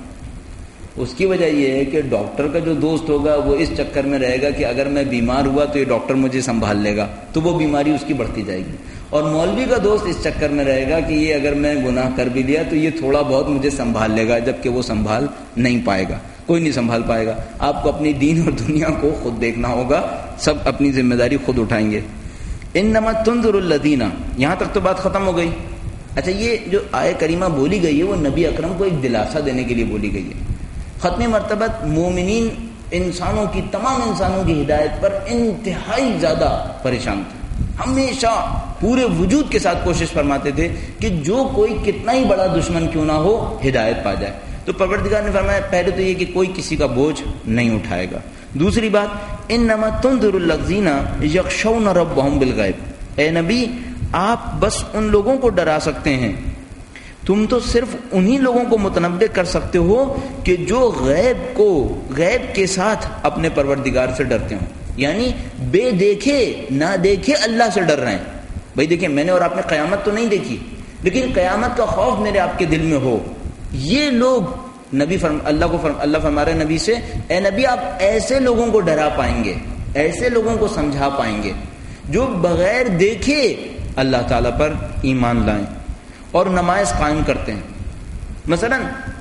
اس کی وجہ یہ ہے کہ ڈاکٹر کا جو دوست ہوگا وہ اس چکر میں رہے گا کہ اگر میں بیمار ہوا تو یہ ڈاکٹر مجھے سنبھال لے گا، تو وہ بیماری اس کی بڑھتی جائے گی. اور مولوی کا دوست اس چکر میں رہے گا کہ یہ اگر میں گناہ کر بھی لیا تو یہ تھوڑا بہت مجھے سنبھال لے گا، جبکہ وہ سنبھال نہیں پائے گا، کوئی نہیں سنبھال پائے گا. آپ کو اپنی دین اور دنیا کو خود دیکھنا ہوگا، سب اپنی ذمہ داری خود اٹھائیں گے. انما تنذر الذین، یہاں تک تو بات ختم ہو گئی. اچھا، یہ جو آیہ کریمہ بولی گئی ہے وہ نبی اکرم کو ایک دلاسا دینے کے لیے بولی گئی ہے. ختم مرتبت مومنین انسانوں کی تمام انسانوں کی ہدایت پر انتہائی زیادہ پریشان تھے. ہمیشہ پورے وجود کے ساتھ کوشش فرماتے تھے کہ جو کوئی کتنا ہی بڑا دشمن کیوں نہ ہو ہدایت پا جائے. تو پروردگار نے فرمایا پہلے تو یہ کہ کوئی کسی کا بوجھ نہیں اٹھائے گا. دوسری بات، انما تنذر الذین یخشون ربهم بالغیب، اے نبی آپ بس ان لوگوں کو ڈرا سکتے ہیں، تم تو صرف انہی لوگوں کو متنبع کر سکتے ہو کہ جو غیب کو غیب کے ساتھ اپنے پروردگار سے ڈرتے ہوں. یعنی بے دیکھے نہ دیکھے اللہ سے ڈر رہے ہیں. بھائی دیکھیں، میں نے اور آپ نے قیامت تو نہیں دیکھی، لیکن قیامت کا خوف میرے آپ کے دل میں ہو. یہ لوگ نبی فرم اللہ کو فرم اللہ فرما رہے نبی سے، اے نبی آپ ایسے لوگوں کو ڈرا پائیں گے، ایسے لوگوں کو سمجھا پائیں گے جو بغیر دیکھے اللہ تعالیٰ پر ایمان لائیں اور نماز قائم کرتے ہیں. مثلا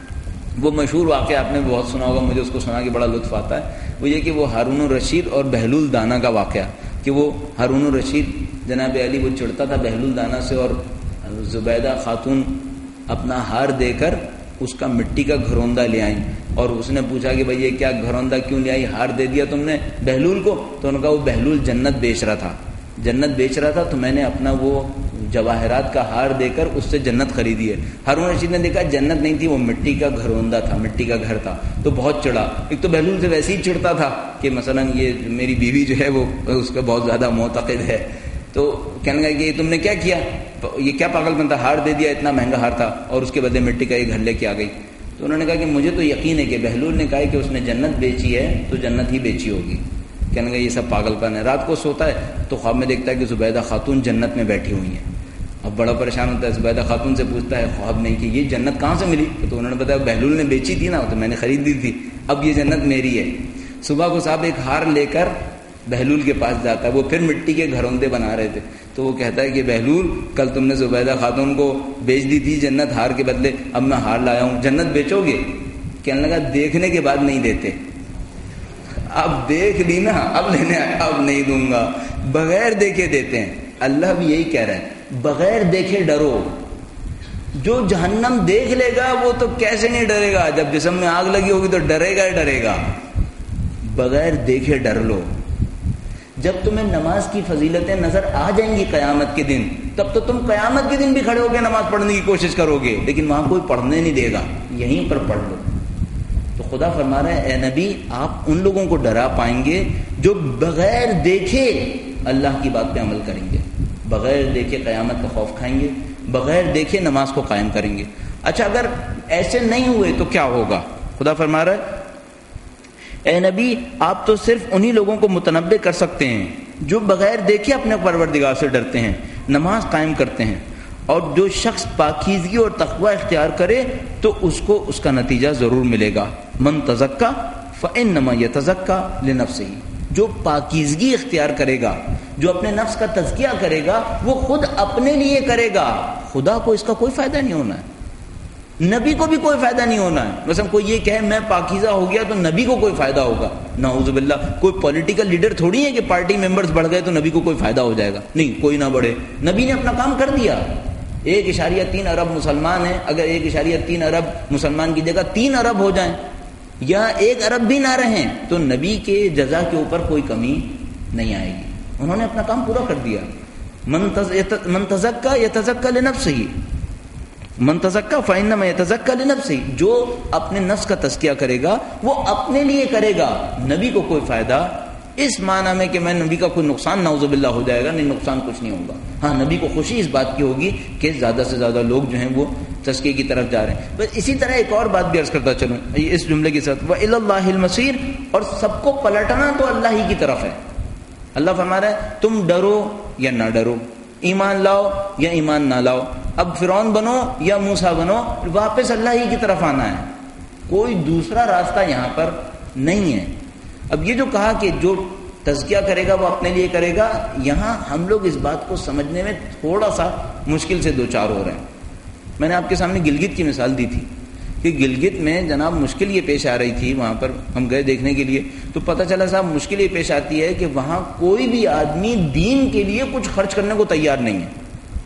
وہ مشہور واقعہ آپ نے بہت سنا ہوگا، مجھے اس کو سنا کے بڑا لطف آتا ہے. وہ یہ کہ وہ ہارون الرشید اور بہلول دانا کا واقعہ، کہ وہ ہارون الرشید جناب علی وہ چڑھتا تھا بہلول دانا سے، اور زبیدہ خاتون اپنا ہار دے کر اس کا مٹی کا گھروندہ لے آئیں. اور اس نے پوچھا کہ بھائی یہ کیا گھروندہ کیوں لے آئی، ہار دے دیا تم نے بہلول کو؟ تو انہوں نے کہا وہ بہلول جنت بیچ رہا تھا جنت بیچ رہا تھا تو میں نے اپنا وہ جواہرات کا ہار دے کر اس سے جنت خریدی ہے. ہارون رشید نے دیکھا جنت نہیں تھی، وہ مٹی کا گھروندہ تھا، مٹی کا گھر تھا. تو بہت چڑھا. ایک تو بہلول سے ویسے ہی چڑھتا تھا کہ مثلا یہ میری بیوی جو ہے وہ اس کا بہت زیادہ معتقد ہے، تو کہنے لگا کہ یہ تم نے کیا کیا، یہ کیا پاگل بنتا، ہار دے دیا، اتنا مہنگا ہار تھا اور اس کے بدلے مٹی کا یہ گھر لے کے آ گئی. تو انہوں نے کہا کہ مجھے تو یقین ہے کہ بہلول نے کہا کہ اس نے جنت بیچی ہے تو جنت ہی بیچی ہوگی. کہنے لگا یہ سب پاگل پن ہے. رات کو سوتا ہے تو خواب میں دیکھتا ہے کہ زبیدہ خاتون جنت میں بیٹھی ہوئی ہیں. اب بڑا پریشان ہوتا ہے، زبیدہ خاتون سے پوچھتا ہے خواب نہیں کہ یہ جنت کہاں سے ملی؟ تو انہوں نے بتایا بہلول نے بیچی تھی نا، تو میں نے خرید دی تھی، اب یہ جنت میری ہے. صبح کو صاحب ایک ہار لے کر بہلول کے پاس جاتا ہے، وہ پھر مٹی کے گھروندے بنا رہے تھے. تو وہ کہتا ہے کہ بہلول کل تم نے زبیدہ خاتون کو بیچ دی تھی جنت ہار کے بدلے، اب میں ہار لایا ہوں، جنت بیچو گے؟ کہنے لگا دیکھنے کے بعد نہیں دیتے، اب دیکھ لی نا اب لینے آئے، اب نہیں دوں گا. بغیر دیکھے دیتے ہیں. اللہ بھی یہی کہہ رہا ہے بغیر دیکھے ڈرو. جو جہنم دیکھ لے گا وہ تو کیسے نہیں ڈرے گا، جب جسم میں آگ لگی ہوگی تو ڈرے گا ہی ڈرے گا. بغیر دیکھے ڈر لو. جب تمہیں نماز کی فضیلتیں نظر آ جائیں گی قیامت کے دن، تب تو تم قیامت کے دن بھی کھڑے ہو کے نماز پڑھنے کی کوشش کرو گے، لیکن وہاں کوئی پڑھنے نہیں دے گا، یہیں پر پڑھ لو. تو خدا فرما رہا ہے اے نبی آپ ان لوگوں کو ڈرا پائیں گے جو بغیر دیکھے اللہ کی بات پہ عمل کریں گے، بغیر دیکھے قیامت کا خوف کھائیں گے، بغیر دیکھے نماز کو قائم کریں گے. اچھا اگر ایسے نہیں ہوئے تو کیا ہوگا؟ خدا فرما رہا ہے اے نبی آپ تو صرف انہی لوگوں کو متنبع کر سکتے ہیں جو بغیر دیکھے اپنے پروردگار سے ڈرتے ہیں، نماز قائم کرتے ہیں، اور جو شخص پاکیزگی اور تقوی اختیار کرے تو اس کو اس کا نتیجہ ضرور ملے گا۔ من تزکا فإنما یتزکا لنفسہ، جو پاکیزگی اختیار کرے گا، جو اپنے نفس کا تزکیہ کرے گا، وہ خود اپنے لیے کرے گا، خدا کو اس کا کوئی فائدہ نہیں ہونا ہے، نبی کو بھی کوئی فائدہ نہیں ہونا ہے۔ مثلا کوئی یہ کہے میں پاکیزہ ہو گیا تو نبی کو کوئی فائدہ ہوگا، نعوذ باللہ۔ کوئی پولیٹیکل لیڈر تھوڑی ہے کہ پارٹی ممبرز بڑھ گئے تو نبی کو کوئی فائدہ ہو جائے گا، نہیں، کوئی نہ بڑھے، نبی نے اپنا کام کر دیا۔ ایک اشاریہ تین ارب مسلمان ہیں، اگر ایک اشاریہ تین ارب مسلمان کی جگہ تین ارب ہو جائیں یا ایک ارب بھی نہ رہیں تو نبی کے جزا کے اوپر کوئی کمی نہیں آئے گی، انہوں نے اپنا کام پورا کر دیا۔ من تزکا یتزکا لنفسہ، من تزکا فإنما یتزکا لنفسہ، جو اپنے نفس کا تزکیہ کرے گا وہ اپنے لیے کرے گا، نبی کو کوئی فائدہ اس معنی میں کہ میں نبی کا کوئی نقصان نعوذ باللہ ہو جائے گا، نہیں، نقصان کچھ نہیں ہوگا۔ ہاں نبی کو خوشی اس بات کی ہوگی کہ زیادہ سے زیادہ لوگ جو ہیں وہ تزکیے کی طرف جا رہے ہیں۔ بس اسی طرح ایک اور بات بھی عرض کرتا چلوں اس جملے کے ساتھ، وَإِلَى اللَّهِ الْمَصِيرُ، اور سب کو پلٹنا تو اللہ ہی کی طرف ہے۔ اللہ فرما رہا ہے تم ڈرو یا نہ ڈرو، ایمان لاؤ یا ایمان نہ لاؤ، اب فرعون بنو یا موسیٰ بنو، واپس اللہ ہی کی طرف آنا ہے، کوئی دوسرا راستہ یہاں پر نہیں ہے۔ اب یہ جو کہا کہ جو تزکیہ کرے گا وہ اپنے لیے کرے گا، یہاں ہم لوگ اس بات کو سمجھنے میں تھوڑا سا مشکل سے دوچار ہو رہے ہیں۔ میں نے آپ کے سامنے گلگت کی مثال دی تھی کہ گلگت میں جناب مشکل یہ پیش آ رہی تھی، وہاں پر ہم گئے دیکھنے کے لیے تو پتہ چلا صاحب مشکل یہ پیش آتی ہے کہ وہاں کوئی بھی آدمی دین کے لیے کچھ خرچ کرنے کو تیار نہیں ہے،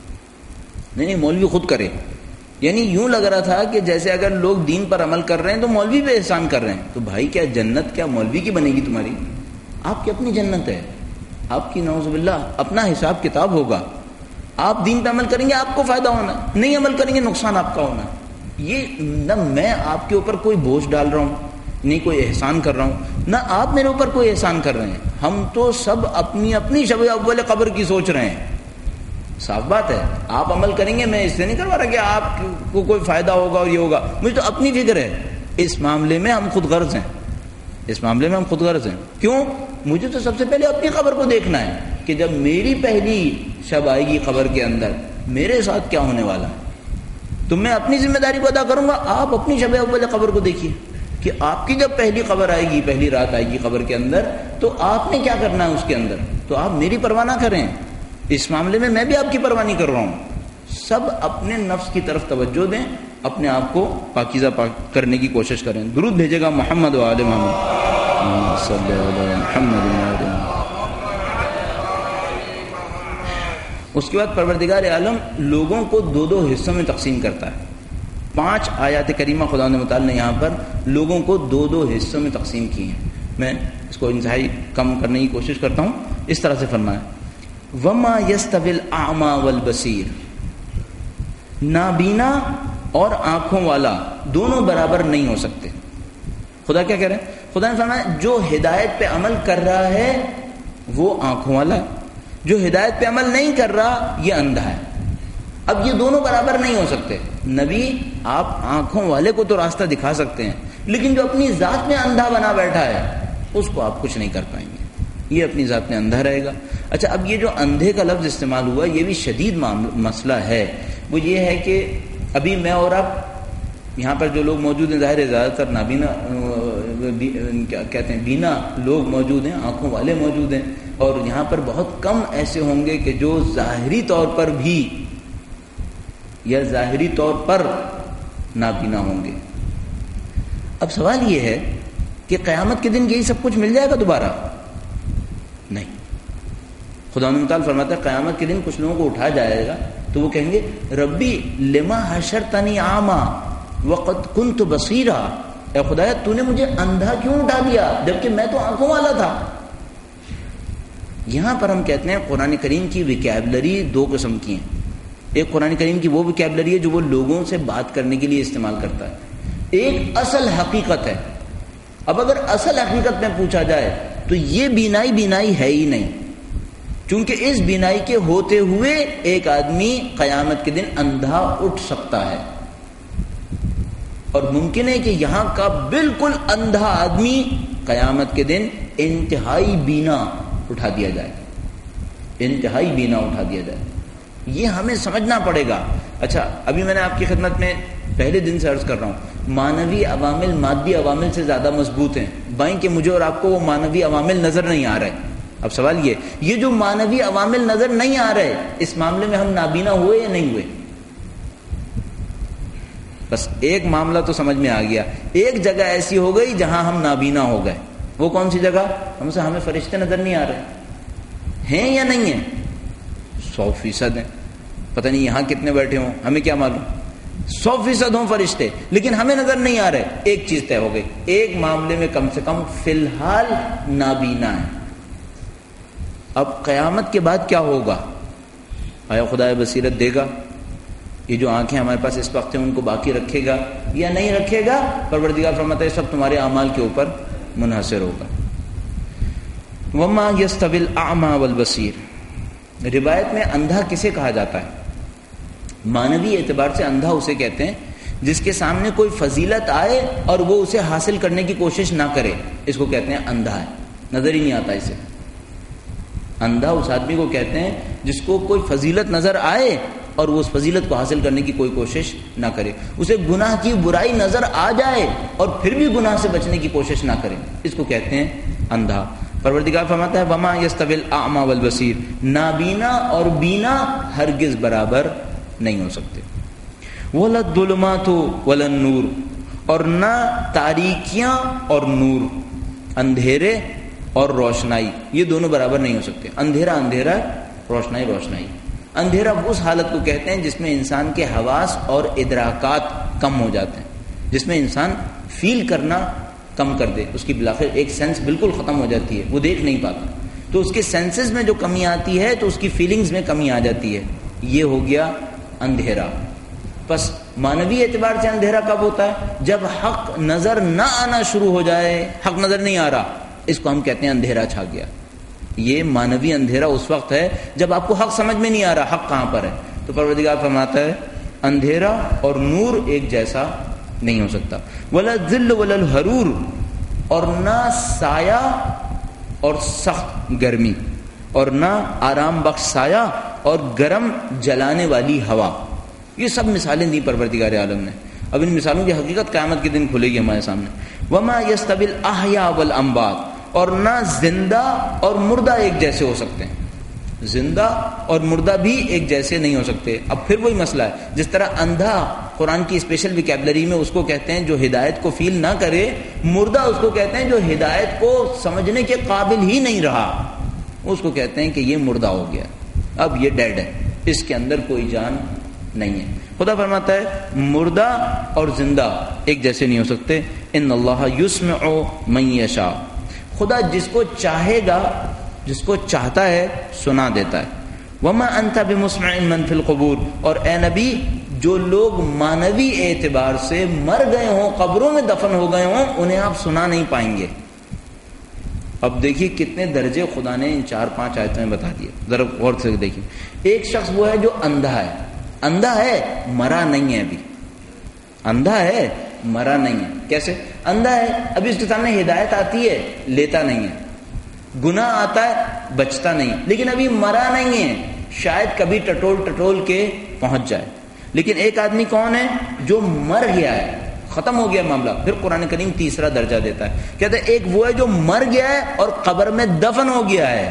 نہیں نہیں مولوی خود کرے، یعنی یوں لگ رہا تھا کہ جیسے اگر لوگ دین پر عمل کر رہے ہیں تو مولوی پہ احسان کر رہے ہیں۔ تو بھائی کیا جنت کیا مولوی کی بنے گی تمہاری؟ آپ کی اپنی جنت ہے، آپ کی نعوذ باللہ اپنا حساب کتاب ہوگا، آپ دین پہ عمل کریں گے آپ کو فائدہ ہونا، نہیں عمل کریں گے نقصان آپ کا ہونا۔ یہ نہ میں آپ کے اوپر کوئی بوجھ ڈال رہا ہوں، نہیں کوئی احسان کر رہا ہوں، نہ آپ میرے اوپر کوئی احسان کر رہے ہیں، ہم تو سب اپنی اپنی شب اول قبر کی سوچ رہے ہیں۔ صاف بات ہے، آپ عمل کریں گے، میں اس سے نہیں کروا رہا کہ آپ کو کوئی فائدہ ہوگا اور یہ ہوگا، مجھے تو اپنی فکر ہے۔ اس معاملے میں ہم خود غرض ہیں، اس معاملے میں ہم خود غرض ہیں۔ کیوں؟ مجھے تو سب سے پہلے اپنی قبر کو دیکھنا ہے کہ جب میری پہلی شب آئے گی قبر کے اندر میرے ساتھ کیا ہونے والا ہے، تو میں اپنی ذمہ داری کو ادا کروں گا۔ آپ اپنی شب اول قبر کو دیکھیے کہ آپ کی جب پہلی قبر آئے گی، پہلی رات آئے گی قبر کے اندر، تو آپ نے کیا کرنا ہے اس کے اندر، تو آپ میری پرواہ نہ کریں، اس معاملے میں میں بھی آپ کی پرواہ نہیں کر رہا ہوں۔ سب اپنے نفس کی طرف توجہ دیں، اپنے آپ کو پاکیزہ پاک کرنے کی کوشش کریں۔ درود بھیجے گا محمد و آل محمد صلی اللہ علیہ محمد۔ اس کے بعد پروردگار عالم لوگوں کو دو دو حصوں میں تقسیم کرتا ہے۔ پانچ آیات کریمہ خدا نے متعال نے یہاں پر لوگوں کو دو دو حصوں میں تقسیم کی ہیں۔ میں اس کو انتہائی کم کرنے کی کوشش کرتا ہوں۔ اس طرح سے فرمایا وما یستوی الاعمی والبصیر، نابینا اور آنکھوں والا دونوں برابر نہیں ہو سکتے۔ خدا کیا کہہ رہے ہیں؟ خدا نے فرمایا جو ہدایت پہ عمل کر رہا ہے وہ آنکھوں والا ہے، جو ہدایت پہ عمل نہیں کر رہا یہ اندھا ہے۔ اب یہ دونوں برابر نہیں ہو سکتے۔ نبی آپ آنکھوں والے کو تو راستہ دکھا سکتے ہیں، لیکن جو اپنی ذات میں اندھا بنا بیٹھا ہے اس کو آپ کچھ نہیں کر پائیں گے، یہ اپنی ذات میں اندھا رہے گا۔ اچھا، اب یہ جو اندھے کا لفظ استعمال ہوا یہ بھی شدید مسئلہ ہے۔ وہ یہ ہے کہ ابھی میں اور آپ یہاں پر جو لوگ موجود ہیں، ظاہر ہے زیادہ تر نابینا کیا کہتے ہیں بینا لوگ موجود ہیں، آنکھوں والے موجود ہیں، اور یہاں پر بہت کم ایسے ہوں گے کہ جو ظاہری طور پر بھی یا ظاہری طور پر نابینا ہوں گے۔ اب سوال یہ ہے کہ قیامت کے دن یہی سب کچھ مل جائے گا دوبارہ؟ نہیں۔ خدا متعال فرماتا ہے قیامت کے دن کچھ لوگوں کو اٹھا جائے گا تو وہ کہیں گے ربی لما حشرتنی اعما وقد کنت بصیرا، اے خدایا تو نے مجھے اندھا کیوں اٹھا دیا جبکہ میں تو آنکھوں والا تھا۔ یہاں پر ہم کہتے ہیں قرآن کریم کی ویکیبلری دو قسم کی ہیں۔ ایک قرآن کریم کی وہ ویکیبلری ہے جو وہ لوگوں سے بات کرنے کے لیے استعمال کرتا ہے، ایک اصل حقیقت ہے۔ اب اگر اصل حقیقت میں پوچھا جائے تو یہ بینائی بینائی ہے ہی نہیں، چونکہ اس بینائی کے ہوتے ہوئے ایک آدمی قیامت کے دن اندھا اٹھ سکتا ہے، اور ممکن ہے کہ یہاں کا بالکل اندھا آدمی قیامت کے دن انتہائی بینا اٹھا دیا جائے، انتہائی بینا اٹھا دیا جائے. یہ ہمیں سمجھنا پڑے گا. اچھا ابھی میں نے آپ کی خدمت میں پہلے دن سے عرض کر رہا ہوں، مانوی عوامل مادی عوامل سے زیادہ مضبوط ہیں. بائیں کہ مجھے اور آپ کو وہ مانوی عوامل نظر نہیں آ رہے. اب سوال یہ یہ جو مانوی عوامل نظر نہیں آ رہے، اس معاملے میں ہم نابینا ہوئے یا نہیں ہوئے؟ بس ایک معاملہ تو سمجھ میں آ گیا. ایک جگہ ایسی ہو گئی جہاں ہم نابینا ہو گئے. وہ کون سی جگہ؟ ہم سے ہمیں فرشتے نظر نہیں آ رہے ہیں یا نہیں ہیں؟ سو فیصد ہیں. پتہ نہیں یہاں کتنے بیٹھے ہوں، ہمیں کیا معلوم. سو فیصد ہوں فرشتے، لیکن ہمیں نظر نہیں آ رہے. ایک چیز طے ہو گئی، ایک معاملے میں کم سے کم فی الحال نابینا ہے. اب قیامت کے بعد کیا ہوگا؟ آیا خدا بصیرت دے گا؟ یہ جو آنکھیں ہمارے پاس اس وقت ہیں ان کو باقی رکھے گا یا نہیں رکھے گا؟ پروردگار فرماتا ہے سب تمہارے اعمال کے اوپر منحصر ہوگا. وما یستوی الاعمی والبصیر. روایت میں اندھا کسے کہا جاتا ہے؟ مانوی اعتبار سے اندھا اسے کہتے ہیں جس کے سامنے کوئی فضیلت آئے اور وہ اسے حاصل کرنے کی کوشش نہ کرے، اس کو کہتے ہیں اندھا ہے. نظر ہی نہیں آتا اسے. اندھا اس آدمی کو کہتے ہیں جس کو کوئی فضیلت نظر آئے اور وہ اس فضیلت کو حاصل کرنے کی کوئی کوشش نہ کرے. اسے گناہ کی برائی نظر آ جائے اور پھر بھی گناہ سے بچنے کی کوشش نہ کرے، اس کو کہتے ہیں اندھا. پروردگار فرماتا ہے وما یستوی الاعمی والبصیر. نابینا اور بینا ہرگز برابر نہیں ہو سکتے. ولا الظلمات ولا النور. اور نہ تاریکیاں اور نور، اندھیرے اور روشنائی، یہ دونوں برابر نہیں ہو سکتے. اندھیرا اندھیرا، روشنائی روشنائی. اندھیرا اس حالت کو کہتے ہیں جس میں انسان کے حواس اور ادراکات کم ہو جاتے ہیں، جس میں انسان فیل کرنا کم کر دے. اس کی بلاخر ایک سینس بالکل ختم ہو جاتی ہے، وہ دیکھ نہیں پاتا. تو اس کے سینسز میں جو کمی آتی ہے تو اس کی فیلنگز میں کمی آ جاتی ہے. یہ ہو گیا اندھیرا. بس مانوی اعتبار سے اندھیرا کب ہوتا ہے؟ جب حق نظر نہ آنا شروع ہو جائے. حق نظر نہیں آ رہا، اس کو ہم کہتے ہیں اندھیرا چھا گیا. یہ مانوی اندھیرا اس وقت ہے جب آپ کو حق سمجھ میں نہیں آ رہا، حق کہاں پر ہے. تو پروردگار فرماتا ہے اندھیرا اور نور ایک جیسا نہیں ہو سکتا. ولا الظل ولا الحرور. اور نہ سایہ اور سخت گرمی، اور نہ آرام بخش سایہ اور گرم جلانے والی ہوا. یہ سب مثالیں دی پروردگار عالم نے. اب ان مثالوں کی حقیقت قیامت کے دن کھلے گی ہمارے سامنے. وما یستوی الاحیاء والاموات. اور نہ زندہ اور مردہ ایک جیسے ہو سکتے ہیں. زندہ اور مردہ بھی ایک جیسے نہیں ہو سکتے. اب پھر وہی مسئلہ ہے، جس طرح اندھا قرآن کی اسپیشل ویکیبلری میں اس کو کہتے ہیں جو ہدایت کو فیل نہ کرے، مردہ اس کو کہتے ہیں جو ہدایت کو سمجھنے کے قابل ہی نہیں رہا، اس کو کہتے ہیں کہ یہ مردہ ہو گیا، اب یہ ڈیڈ ہے، اس کے اندر کوئی جان نہیں ہے. خدا فرماتا ہے مردہ اور زندہ ایک جیسے نہیں ہو سکتے. ان اللہ یسمع من یشاء. خدا جس کو چاہے گا، جس کو چاہتا ہے سنا دیتا ہے. وما انت بمسمع من فی القبور. اور اے نبی جو لوگ مانوی اعتبار سے مر گئے ہوں، قبروں میں دفن ہو گئے ہوں، انہیں آپ سنا نہیں پائیں گے. اب دیکھیے کتنے درجے خدا نے ان چار پانچ آیتوں میں بتا دیے. ذرا غور سے دیکھیے. ایک شخص وہ ہے جو اندھا ہے. اندھا ہے، مرا نہیں ہے. ابھی اندھا ہے، مرا نہیں ہے. کیسے اندھا ہے؟ ابھی اس کے سامنے ہدایت آتی ہے، لیتا نہیں ہے. گناہ آتا ہے، بچتا نہیں. لیکن ابھی مرا نہیں ہے، شاید کبھی ٹٹول ٹٹول کے پہنچ جائے. لیکن ایک آدمی کون ہے جو مر گیا ہے، ختم ہو گیا معاملہ. پھر قرآن کریم تیسرا درجہ دیتا ہے، کہتا ہے ایک وہ ہے جو مر گیا ہے اور قبر میں دفن ہو گیا ہے،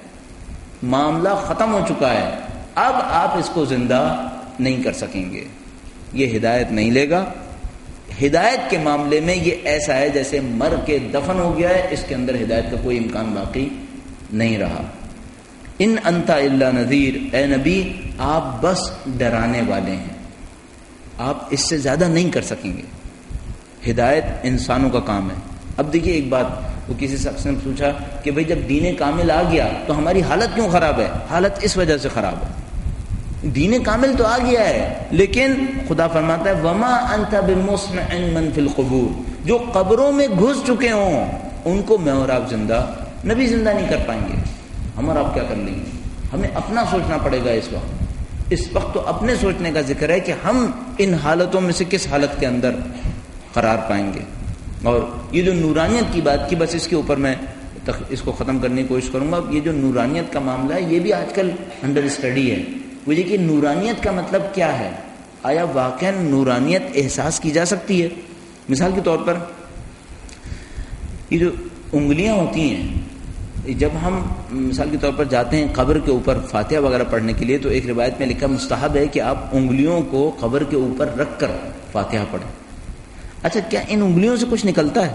معاملہ ختم ہو چکا ہے، اب آپ اس کو زندہ نہیں کر سکیں گے. یہ ہدایت نہیں لے گا. ہدایت کے معاملے میں یہ ایسا ہے جیسے مر کے دفن ہو گیا ہے، اس کے اندر ہدایت کا کوئی امکان باقی نہیں رہا. ان انت الا نذیر. اے نبی آپ بس ڈرانے والے ہیں، آپ اس سے زیادہ نہیں کر سکیں گے. ہدایت انسانوں کا کام ہے. اب دیکھیے ایک بات، وہ کسی شخص نے پوچھا کہ بھئی جب دین کامل آ گیا تو ہماری حالت کیوں خراب ہے؟ حالت اس وجہ سے خراب ہے، دین کامل تو آ گیا ہے، لیکن خدا فرماتا ہے وما انت بمسمع من فی القبور. جو قبروں میں گھس چکے ہوں ان کو میں اور آپ زندہ نبی زندہ نہیں کر پائیں گے. ہم اور آپ کیا کر لیں گے؟ ہمیں اپنا سوچنا پڑے گا. اس وقت اس وقت تو اپنے سوچنے کا ذکر ہے کہ ہم ان حالتوں میں سے کس حالت کے اندر قرار پائیں گے. اور یہ جو نورانیت کی بات کی، بس اس کے اوپر میں اس کو ختم کرنے کی کوشش کروں گا. یہ جو نورانیت کا معاملہ ہے یہ بھی آج کل انڈر اسٹڈی ہے. وہ یہ کہ نورانیت کا مطلب کیا ہے، آیا واقعا نورانیت احساس کی جا سکتی ہے؟ مثال کے طور پر یہ جو انگلیاں ہوتی ہیں، جب ہم مثال کے طور پر جاتے ہیں قبر کے اوپر فاتحہ وغیرہ پڑھنے کے لیے، تو ایک روایت میں لکھا مستحب ہے کہ آپ انگلیوں کو قبر کے اوپر رکھ کر فاتحہ پڑھیں. اچھا، کیا ان انگلیوں سے کچھ نکلتا ہے؟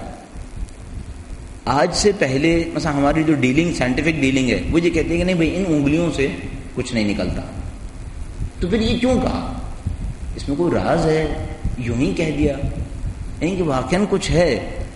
آج سے پہلے مثلا ہماری جو ڈیلنگ سائنٹیفک ڈیلنگ ہے وہ یہ کہتی ہے کہ نہیں بھائی ان انگلیوں سے کچھ نہیں نکلتا. تو پھر یہ کیوں کہا؟ اس میں کوئی راز ہے؟ یوں ہی کہہ دیا؟ نہیں کہ واقعاً کچھ ہے.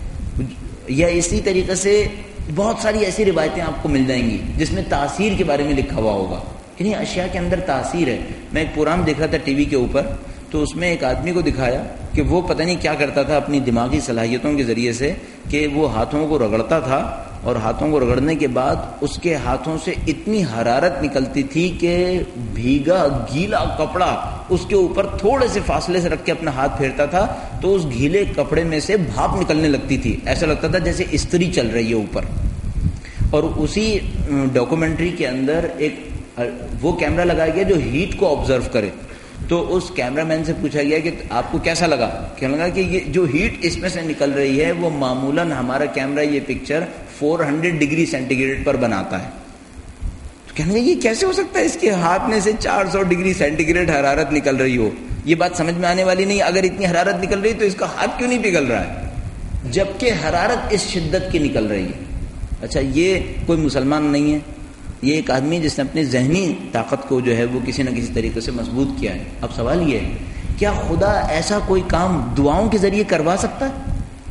یا اسی طریقے سے بہت ساری ایسی روایتیں آپ کو مل جائیں گی جس میں تاثیر کے بارے میں لکھا ہوا ہوگا کہ نہیں اشیاء کے اندر تاثیر ہے. میں ایک پروگرام دیکھ رہا تھا ٹی وی کے اوپر، تو اس میں ایک آدمی کو دکھایا کہ وہ پتہ نہیں کیا کرتا تھا اپنی دماغی صلاحیتوں کے ذریعے سے، کہ وہ ہاتھوں کو رگڑتا تھا اور ہاتھوں کو رگڑنے کے بعد اس کے ہاتھوں سے اتنی حرارت نکلتی تھی کہ بھیگا گیلا کپڑا اس کے اوپر تھوڑے سے فاصلے سے رکھ کے اپنا ہاتھ پھیرتا تھا تو اس گیلے کپڑے میں سے بھاپ نکلنے لگتی تھی. ایسا لگتا تھا جیسے استری چل رہی ہے اوپر. اور اسی ڈاکومنٹری کے اندر ایک وہ کیمرہ لگایا گیا جو ہیٹ کو آبزرو کرے. تو اس کیمرہ مین سے پوچھا گیا کہ آپ کو کیسا لگا؟ کہنے لگا کہ یہ جو ہیٹ اس میں سے نکل رہی ہے وہ معمولاً ہمارا کیمرہ یہ picture four hundred degree centigrade پر بناتا ہے. تو کہنے لگا یہ کیسے ہو سکتا ہے اس کے ہاتھ میں سے چار سو ڈگری سینٹی گریڈ حرارت نکل رہی ہو؟ یہ بات سمجھ میں آنے والی نہیں. اگر اتنی حرارت نکل رہی تو اس کا ہاتھ کیوں نہیں پگھل رہا ہے جبکہ حرارت اس شدت کی نکل رہی ہے؟ اچھا، یہ کوئی مسلمان نہیں ہے، یہ ایک آدمی جس نے اپنی ذہنی طاقت کو جو ہے وہ کسی نہ کسی طریقے سے مضبوط کیا ہے. اب سوال یہ ہے کیا خدا ایسا کوئی کام دعاؤں کے ذریعے کروا سکتا ہے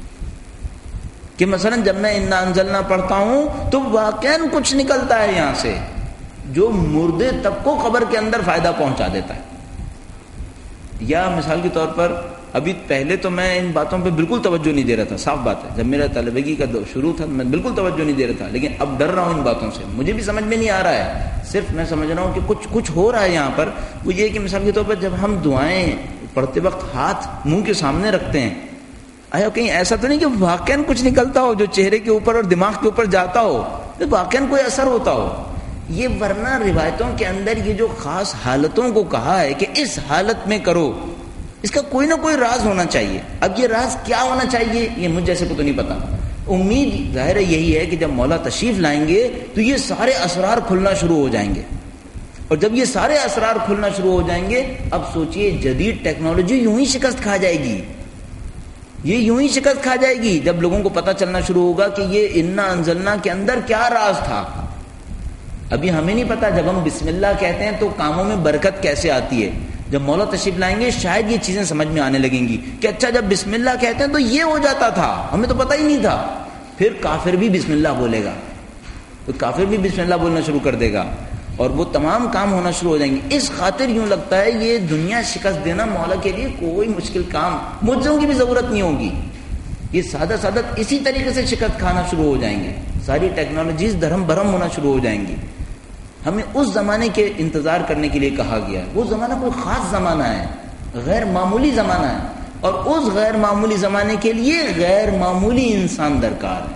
کہ مثلا جب میں انا انزلنا پڑھتا ہوں تو واقعاً کچھ نکلتا ہے یہاں سے جو مردے تب کو قبر کے اندر فائدہ پہنچا دیتا ہے؟ یا مثال کے طور پر ابھی پہلے تو میں ان باتوں پہ بالکل توجہ نہیں دے رہا تھا، صاف بات ہے، جب میرا طالبگی کا شروع تھا میں بالکل توجہ نہیں دے رہا تھا، لیکن اب ڈر رہا ہوں ان باتوں سے. مجھے بھی سمجھ میں نہیں آ رہا ہے، صرف میں سمجھ رہا ہوں کہ کچھ کچھ ہو رہا ہے یہاں پر. وہ یہ کہ مثال کے طور پر جب ہم دعائیں پڑھتے وقت ہاتھ منہ کے سامنے رکھتے ہیں، آیا کہیں ایسا تو نہیں کہ واقعاً کچھ نکلتا ہو جو چہرے کے اوپر اور دماغ کے اوپر جاتا ہو، تو واقعاً کوئی اثر ہوتا ہو؟ یہ ورنہ روایتوں کے اندر یہ جو خاص حالتوں کو کہا ہے کہ اس حالت میں کرو، اس کا کوئی نہ کوئی راز ہونا چاہیے. اب یہ راز کیا ہونا چاہیے یہ مجھ جیسے کو تو نہیں پتا. امید ظاہر ہے یہی ہے کہ جب مولا تشریف لائیں گے تو یہ سارے اسرار کھلنا شروع ہو جائیں گے، اور جب یہ سارے اسرار کھلنا شروع ہو جائیں گے اب سوچئے جدید ٹیکنالوجی یوں ہی شکست کھا جائے گی. یہ یوں ہی شکست کھا جائے گی جب لوگوں کو پتہ چلنا شروع ہوگا کہ یہ انا انزلنا کے اندر کیا راز تھا. ابھی ہمیں نہیں پتا جب ہم بسم اللہ کہتے ہیں تو کاموں میں برکت کیسے آتی ہے. جب مولا تشریف لائیں گے شاید یہ چیزیں سمجھ میں آنے لگیں گی کہ اچھا جب بسم اللہ کہتے ہیں تو یہ ہو جاتا تھا، ہمیں تو پتہ ہی نہیں تھا. پھر کافر بھی بسم اللہ بولے گا تو کافر بھی بسم اللہ بولنا شروع کر دے گا اور وہ تمام کام ہونا شروع ہو جائیں گے. اس خاطر یوں لگتا ہے یہ دنیا شکست دینا مولا کے لیے کوئی مشکل کام، معجزوں کی بھی ضرورت نہیں ہوگی. یہ سادہ سادہ اسی طریقے سے شکست کھانا شروع ہو جائیں گے، ساری ٹیکنالوجیز دھرم بھرم ہونا شروع ہو جائیں گی. ہمیں اس زمانے کے انتظار کرنے کے لیے کہا گیا ہے. وہ زمانہ کوئی خاص زمانہ ہے، غیر معمولی زمانہ ہے، اور اس غیر معمولی زمانے کے لیے غیر معمولی انسان درکار ہے.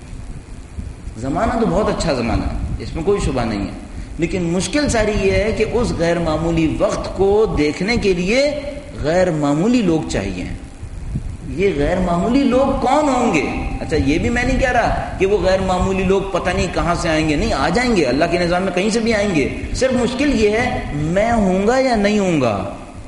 زمانہ تو بہت اچھا زمانہ ہے، اس میں کوئی شبہ نہیں ہے، لیکن مشکل ساری یہ ہے کہ اس غیر معمولی وقت کو دیکھنے کے لیے غیر معمولی لوگ چاہیے. یہ غیر معمولی لوگ کون ہوں گے؟ اچھا یہ بھی میں نہیں کہہ رہا کہ وہ غیر معمولی لوگ پتہ نہیں کہاں سے آئیں گے، نہیں آ جائیں گے، اللہ کے نظام میں کہیں سے بھی آئیں گے. صرف مشکل یہ ہے میں ہوں گا یا نہیں ہوں گا.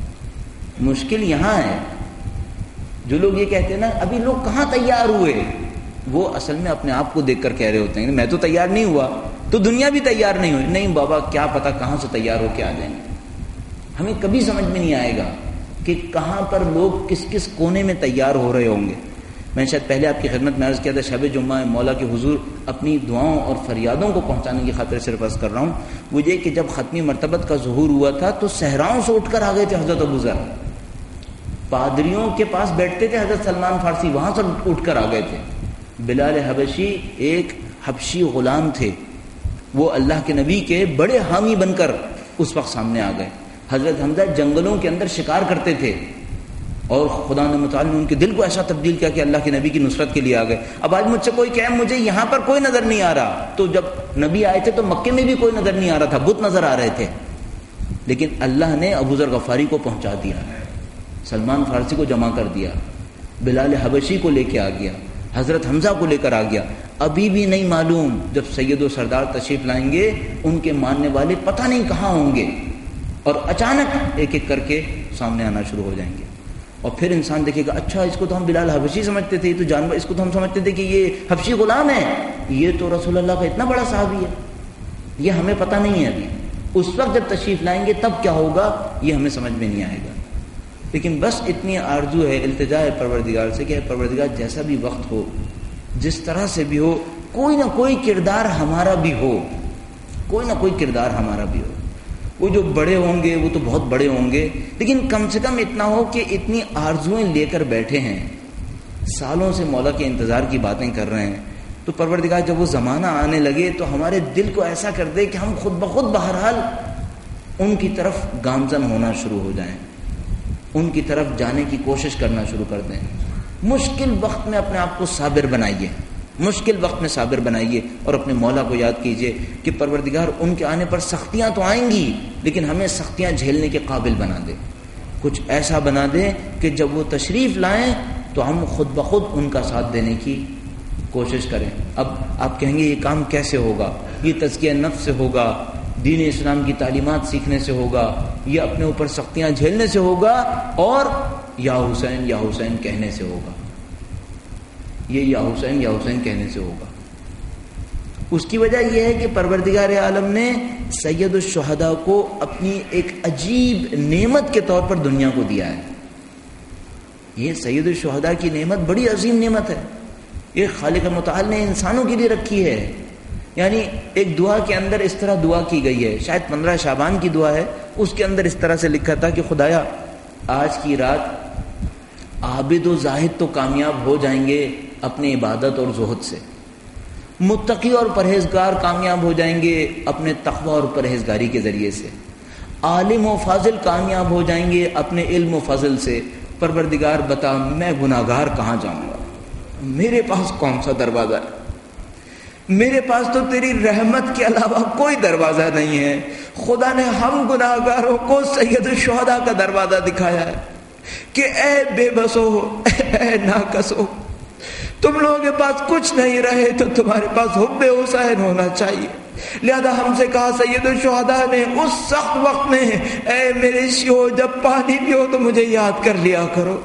مشکل یہاں ہے جو لوگ یہ کہتے ہیں نا ابھی لوگ کہاں تیار ہوئے، وہ اصل میں اپنے آپ کو دیکھ کر کہہ رہے ہوتے ہیں میں تو تیار نہیں ہوا تو دنیا بھی تیار نہیں ہوئی. نہیں بابا کیا پتا کہاں سے تیار ہو کے آ جائیں گے. ہمیں کبھی سمجھ میں نہیں آئے گا کہ کہاں پر لوگ کس کس کونے میں تیار ہو رہے ہوں گے. میں شاید پہلے آپ کی خدمت میں عرض کیا تھا شب جمعہ مولا کے حضور اپنی دعاؤں اور فریادوں کو پہنچانے کی خاطر صرف عرض کر رہا ہوں. وہ یہ کہ جب ختمی مرتبت کا ظہور ہوا تھا تو صحراؤں سے اٹھ کر آ گئے تھے حضرت ابو ذر. پادریوں کے پاس بیٹھتے تھے حضرت سلمان فارسی، وہاں سے اٹھ کر آ گئے تھے. بلال حبشی ایک حبشی غلام تھے، وہ اللہ کے نبی کے بڑے حامی بن کر اس وقت سامنے آ گئے. حضرت حمزہ جنگلوں کے اندر شکار کرتے تھے، اور خدا نے متعال نے ان کے دل کو ایسا تبدیل کیا کہ اللہ کے نبی کی نصرت کے لیے آ گئے. اب آج مجھ سے کوئی کہے مجھے یہاں پر کوئی نظر نہیں آ رہا, تو جب نبی آئے تھے تو مکے میں بھی کوئی نظر نہیں آ رہا تھا, بت نظر آ رہے تھے, لیکن اللہ نے ابو ذر غفاری کو پہنچا دیا, سلمان فارسی کو جمع کر دیا, بلال حبشی کو لے کے آ گیا, حضرت حمزہ کو لے کر آ گیا. ابھی بھی نہیں معلوم جب سید و سردار تشریف لائیں گے ان کے ماننے والے پتہ نہیں کہاں ہوں گے, اور اچانک ایک ایک کر کے سامنے آنا شروع ہو جائیں گے. اور پھر انسان دیکھے گا اچھا اس کو تو ہم بلال حبشی سمجھتے تھے, یہ تو جانور, اس کو تو ہم سمجھتے تھے کہ یہ حبشی غلام ہے, یہ تو رسول اللہ کا اتنا بڑا صحابی ہے, یہ ہمیں پتہ نہیں ہے ابھی. اس وقت جب تشریف لائیں گے تب کیا ہوگا یہ ہمیں سمجھ میں نہیں آئے گا. لیکن بس اتنی آرزو ہے, التجا ہے پروردگار سے کہ پروردگار جیسا بھی وقت ہو, جس طرح سے بھی ہو, کوئی نہ کوئی کردار ہمارا بھی ہو, کوئی نہ کوئی کردار ہمارا بھی ہو. وہ جو بڑے ہوں گے وہ تو بہت بڑے ہوں گے, لیکن کم سے کم اتنا ہو کہ اتنی آرزویں لے کر بیٹھے ہیں, سالوں سے مولا کے انتظار کی باتیں کر رہے ہیں, تو پروردگار جب وہ زمانہ آنے لگے تو ہمارے دل کو ایسا کر دے کہ ہم خود بخود بہرحال ان کی طرف گامزن ہونا شروع ہو جائیں, ان کی طرف جانے کی کوشش کرنا شروع کر دیں. مشکل وقت میں اپنے آپ کو صابر بنائیے, مشکل وقت میں صابر بنائیے, اور اپنے مولا کو یاد کیجئے کہ پروردگار ان کے آنے پر سختیاں تو آئیں گی, لیکن ہمیں سختیاں جھیلنے کے قابل بنا دے, کچھ ایسا بنا دے کہ جب وہ تشریف لائیں تو ہم خود بخود ان کا ساتھ دینے کی کوشش کریں. اب آپ کہیں گے یہ کام کیسے ہوگا؟ یہ تزکیہ نفس سے ہوگا, دین اسلام کی تعلیمات سیکھنے سے ہوگا, یہ اپنے اوپر سختیاں جھیلنے سے ہوگا, اور یا حسین یا حسین کہنے سے ہوگا. یہ یا حسین یا حسین کہنے سے ہوگا. اس کی وجہ یہ ہے کہ پروردگار عالم نے سید الشہداء کو اپنی ایک عجیب نعمت کے طور پر دنیا کو دیا ہے. یہ سید الشہداء کی نعمت بڑی عظیم نعمت ہے, یہ خالق متعال نے انسانوں کے لیے رکھی ہے. یعنی ایک دعا کے اندر اس طرح دعا کی گئی ہے, شاید پندرہ شعبان کی دعا ہے, اس کے اندر اس طرح سے لکھا تھا کہ خدایا آج کی رات عابد و زاہد تو کامیاب ہو جائیں گے اپنی عبادت اور زہد سے, متقی اور پرہیزگار کامیاب ہو جائیں گے اپنے تقوی اور پرہیزگاری کے ذریعے سے, عالم و فاضل کامیاب ہو جائیں گے اپنے علم و فضل سے. پروردگار بتا میں گناہگار کہاں جاؤں گا, میرے پاس کون سا دروازہ ہے, میرے پاس تو تیری رحمت کے علاوہ کوئی دروازہ نہیں ہے. خدا نے ہم گناہگاروں کو سید الشہداء کا دروازہ دکھایا ہے کہ اے بے بسو, اے ناقصو, تم لوگوں کے پاس کچھ نہیں رہے تو تمہارے پاس حب حسین ہونا چاہیے. لہذا ہم سے کہا سید الشہداء نے اس سخت وقت میں, اے میرے شیو جب پانی پیو تو مجھے یاد کر لیا کرو,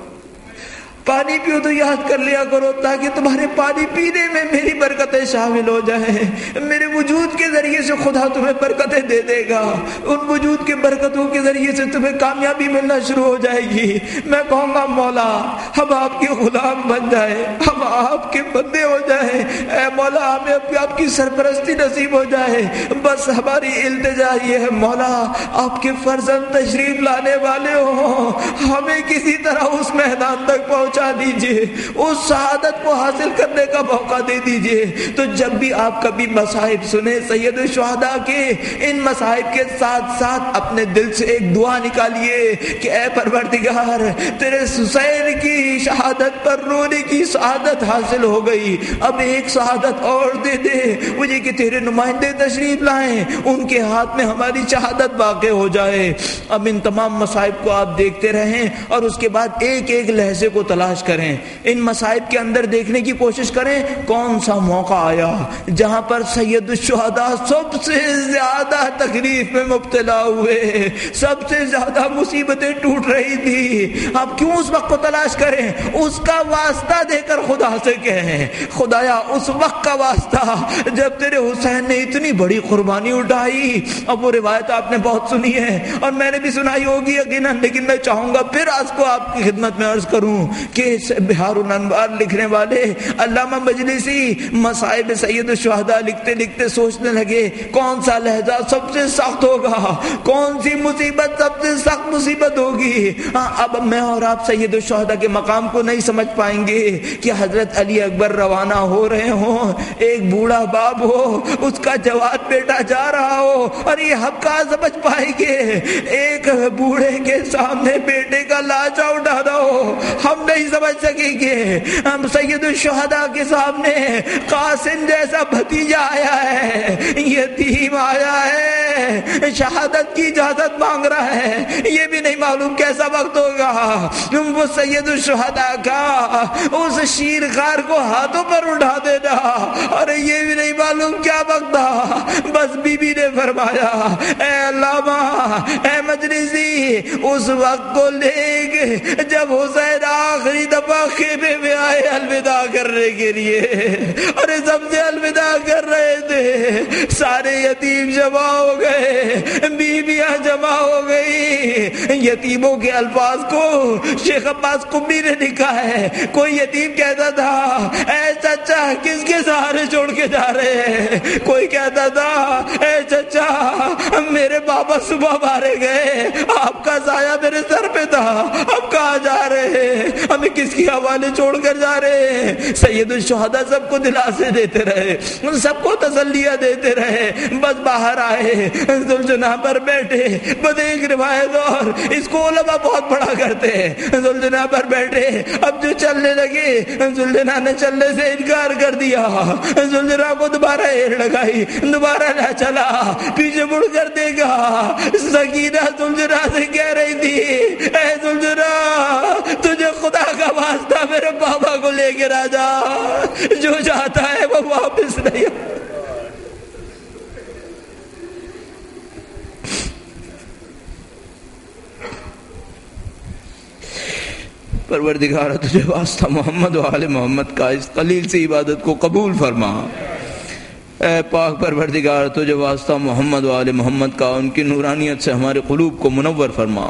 پانی پیو تو یاد کر لیا کرو, تاکہ تمہارے پانی پینے میں میری برکتیں شامل ہو جائیں. میرے وجود کے ذریعے سے خدا تمہیں برکتیں دے دے گا, ان وجود کے برکتوں کے ذریعے سے تمہیں کامیابی ملنا شروع ہو جائے گی. میں کہوں گا مولا ہم آپ کے غلام بن جائیں, ہم آپ کے بندے ہو جائیں, اے مولا ہمیں آپ کی سرپرستی نصیب ہو جائے. بس ہماری التجا یہ ہے مولا آپ کے فرزند تشریف لانے والے ہوں, ہمیں کسی طرح اس میدان تک پہنچ دیجئے, اس شہادت کو حاصل کرنے کا موقع دے دیجئے. تو جب بھی آپ کبھی مصائب سنیں سید الشہداء کے, ان مصائب کے ساتھ ساتھ اپنے دل سے ایک دعا نکالیے کہ اے پروردگار تیرے حسین کی شہادت پر رونے کی شہادت حاصل ہو گئی, اب ایک شہادت اور دے دے مجھے کہ تیرے نمائندے تشریف لائیں, ان کے ہاتھ میں ہماری شہادت واقع ہو جائے. اب ان تمام مصائب کو آپ دیکھتے رہیں اور اس کے بعد ایک ایک لہجے کو تلاش کریں. ان مصائب کے اندر دیکھنے کی کوشش کریں کون سا موقع آیا جہاں پر سید الشہداء سب سے زیادہ تکلیف میں مبتلا ہوئے, سب سے زیادہ مصیبتیں ٹوٹ رہی تھی. آپ کیوں اس وقت کو تلاش کریں, اس کا واسطہ دے کر خدا سے کہیں خدایا اس وقت کا واسطہ جب تیرے حسین نے اتنی بڑی قربانی اٹھائی. اب وہ روایت آپ نے بہت سنی ہے اور میں نے بھی سنائی ہوگی یقیناً, لیکن میں چاہوں گا پھر آج کو آپ کی خدمت میں عرض کروں کہ بہار الانوار لکھنے والے علامہ مجلسی مصائب سید الشہداء لکھتے لکھتے سوچنے لگے کون سا لہجہ سب سے سخت ہوگا, کون سی مصیبت سب سے سخت مصیبت ہوگی. اب میں اور آپ سید الشہداء کے مقام شام کو نہیں سمجھ پائیں گے کہ حضرت علی اکبر روانہ ہو رہے ہوں، ایک بوڑھا باپ ہو، اس کا جوان بیٹا جا رہا ہو، اور یہ ہم کہاں سمجھ پائیں گے؟ ایک بوڑھے کے سامنے بیٹے کا لاشا اٹھا دو، ہم نہیں سمجھ سکیں گے۔ ہم سید الشہداء کے سامنے قاسم جیسا بھتیجا آیا ہے، یتیم آیا ہے، شہادت کی اجازت مانگ رہا ہے، یہ بھی نہیں معلوم کیسا وقت ہوگا۔ وہ سید الشہداء کا اس شیر خار کو ہاتھوں پر اٹھا دینا، اور یہ بھی نہیں معلوم کیا وقت تھا۔ بس بی بی نے فرمایا اے علامہ، اے مجلسی، اس وقت کو لے کے جب حسین آخری دفعہ خیمے میں آئے الوداع کرنے کے لیے، اور سب سے الوداع کر رہے تھے، سارے یتیم جمع ہو گئے، بیویاں جمع ہو گئی۔ یتیموں کے الفاظ کو شیخ عباس قمی نے لکھا ہے، کوئی یتیم کہتا تھا اے چچا کس کے سہارے چھوڑ کے جا رہے ہیں، کوئی کہتا تھا اے چچا میرے بابا صبح مارے گئے، آپ کا سایہ میرے سر پہ تھا، اب کہاں جا رہے ہیں، ہمیں کس کی حوالے چھوڑ کر جا رہے ہیں؟ سید الشہداء سب کو دلاسے دیتے رہے، سب کو تسلیاں دیتے رہے۔ بس باہر آئے، ذوالجناح پر بیٹھے، بس ایک روایت اور، اس کو علماء بہت پڑھا کرتے ہیں، ذوالجناح پر بیٹھے، اب جو چلنے لگے، ذوالجناح نے چلنے سے انکار کر دیا، ذوالجناح کو دوبارہ ایڑ لگائی، دوبارہ نہ چلا، پیچھے مڑ کر دیکھا، سکینہ ذوالجناح سے کہہ رہی تھی اے ذوالجناح تجھے خدا کا واسطہ میرے بابا کو لے کے آ جا، جو چاہتا ہے وہ واپس نہیں آتا۔ پروردگار تجھے واسطہ محمد و آل محمد کا اس قلیل سی عبادت کو قبول فرما۔ اے پاک پروردگار تجھے واسطہ محمد و آل محمد کا ان کی نورانیت سے ہمارے قلوب کو منور فرما۔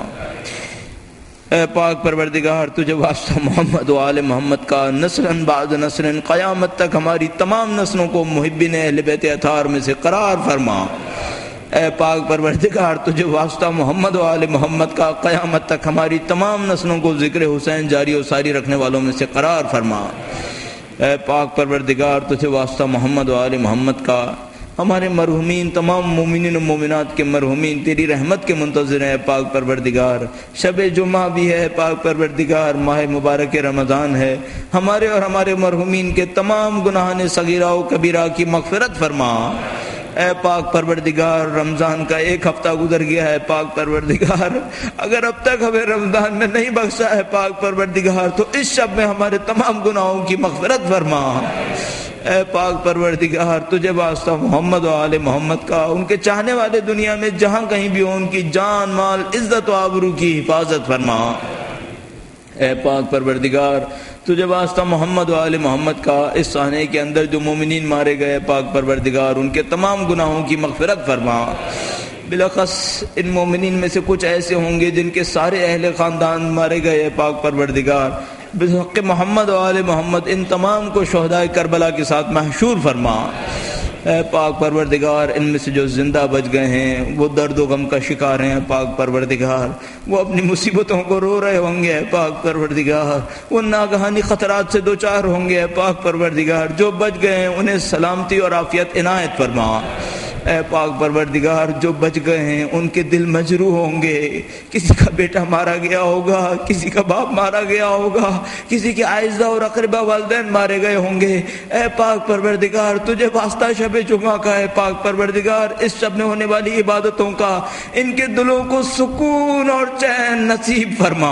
اے پاک پروردگار تجھے واسطہ محمد و آل محمد کا نسلاً بعد نسلاً قیامت تک ہماری تمام نسلوں کو محبین اہل بیت اطہار میں سے قرار فرما۔ اے پاک پروردگار تجھے واسطہ محمد و آل محمد کا قیامت تک ہماری تمام نسلوں کو ذکر حسین جاری و ساری رکھنے والوں میں سے قرار فرما۔ اے پاک پروردگار تجھے واسطہ محمد و آل محمد کا ہمارے مرحومین تمام مومنین و مومنات کے مرحومین تیری رحمت کے منتظر ہیں۔ پاک پروردگار شب جمعہ بھی ہے، پاک پروردگار ماہ مبارک رمضان ہے، ہمارے اور ہمارے مرحومین کے تمام گناہان صغیرہ و کبیرہ کی مغفرت فرما۔ اے پاک پروردگار رمضان کا ایک ہفتہ گزر گیا ہے، پاک پروردگار اگر اب تک ہمیں رمضان میں نہیں بخشا ہے پاک پروردگار تو اس شب میں ہمارے تمام گناہوں کی مغفرت فرما۔ اے پاک پروردگار تجھے واسطہ محمد و آل محمد کا ان کے چاہنے والے دنیا میں جہاں کہیں بھی ہو ان کی جان مال عزت و آبرو کی حفاظت فرما۔ اے پاک پروردگار تجھے واسطہ محمد و آل محمد کا اس سہنے کے اندر جو مومنین مارے گئے پاک پروردگار ان کے تمام گناہوں کی مغفرت فرما۔ بلخص ان مومنین میں سے کچھ ایسے ہوں گے جن کے سارے اہل خاندان مارے گئے پاک پروردگار، بحق محمد و آل محمد ان تمام کو شہداء کربلا کے ساتھ محشور فرما۔ اے پاک پروردگار ان میں سے جو زندہ بچ گئے ہیں وہ درد و غم کا شکار ہیں پاک پروردگار، وہ اپنی مصیبتوں کو رو رہے ہوں گے پاک پروردگار، وہ ناگہانی خطرات سے دوچار ہوں گے پاک پروردگار، جو بچ گئے ہیں انہیں سلامتی اور عافیت عنایت فرما۔ اے پاک پروردگار جو بچ گئے ہیں ان کے دل مجروح ہوں گے، کسی کا بیٹا مارا گیا ہوگا، کسی کا باپ مارا گیا ہوگا، کسی کے اعزہ اور اقربا والدین مارے گئے ہوں گے۔ اے پاک پروردگار تجھے واسطہ شب جمعہ کا ہے پاک پروردگار اس شب میں ہونے والی عبادتوں کا ان کے دلوں کو سکون اور چین نصیب فرما۔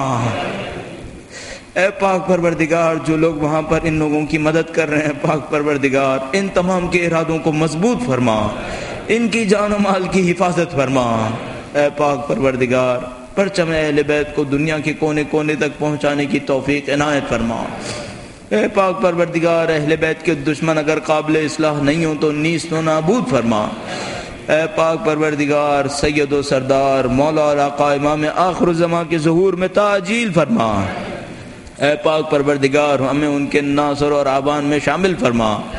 اے پاک پروردگار جو لوگ وہاں پر ان لوگوں کی مدد کر رہے ہیں پاک پروردگار ان تمام کے ارادوں کو مضبوط فرما، ان کی جان و مال کی حفاظت فرما۔ اے پاک پروردگار پرچم اہل بیت کو دنیا کے کونے کونے تک پہنچانے کی توفیق عنایت فرما۔ اے پاک پروردگار اہل بیت کے دشمن اگر قابل اصلاح نہیں ہوں تو نیست و نابود فرما۔ اے پاک پروردگار سید و سردار مولا اور آقا امام آخر الزماں کے ظہور میں تعجیل فرما۔ اے پاک پروردگار ہمیں ان کے ناصر اور آبان میں شامل فرما۔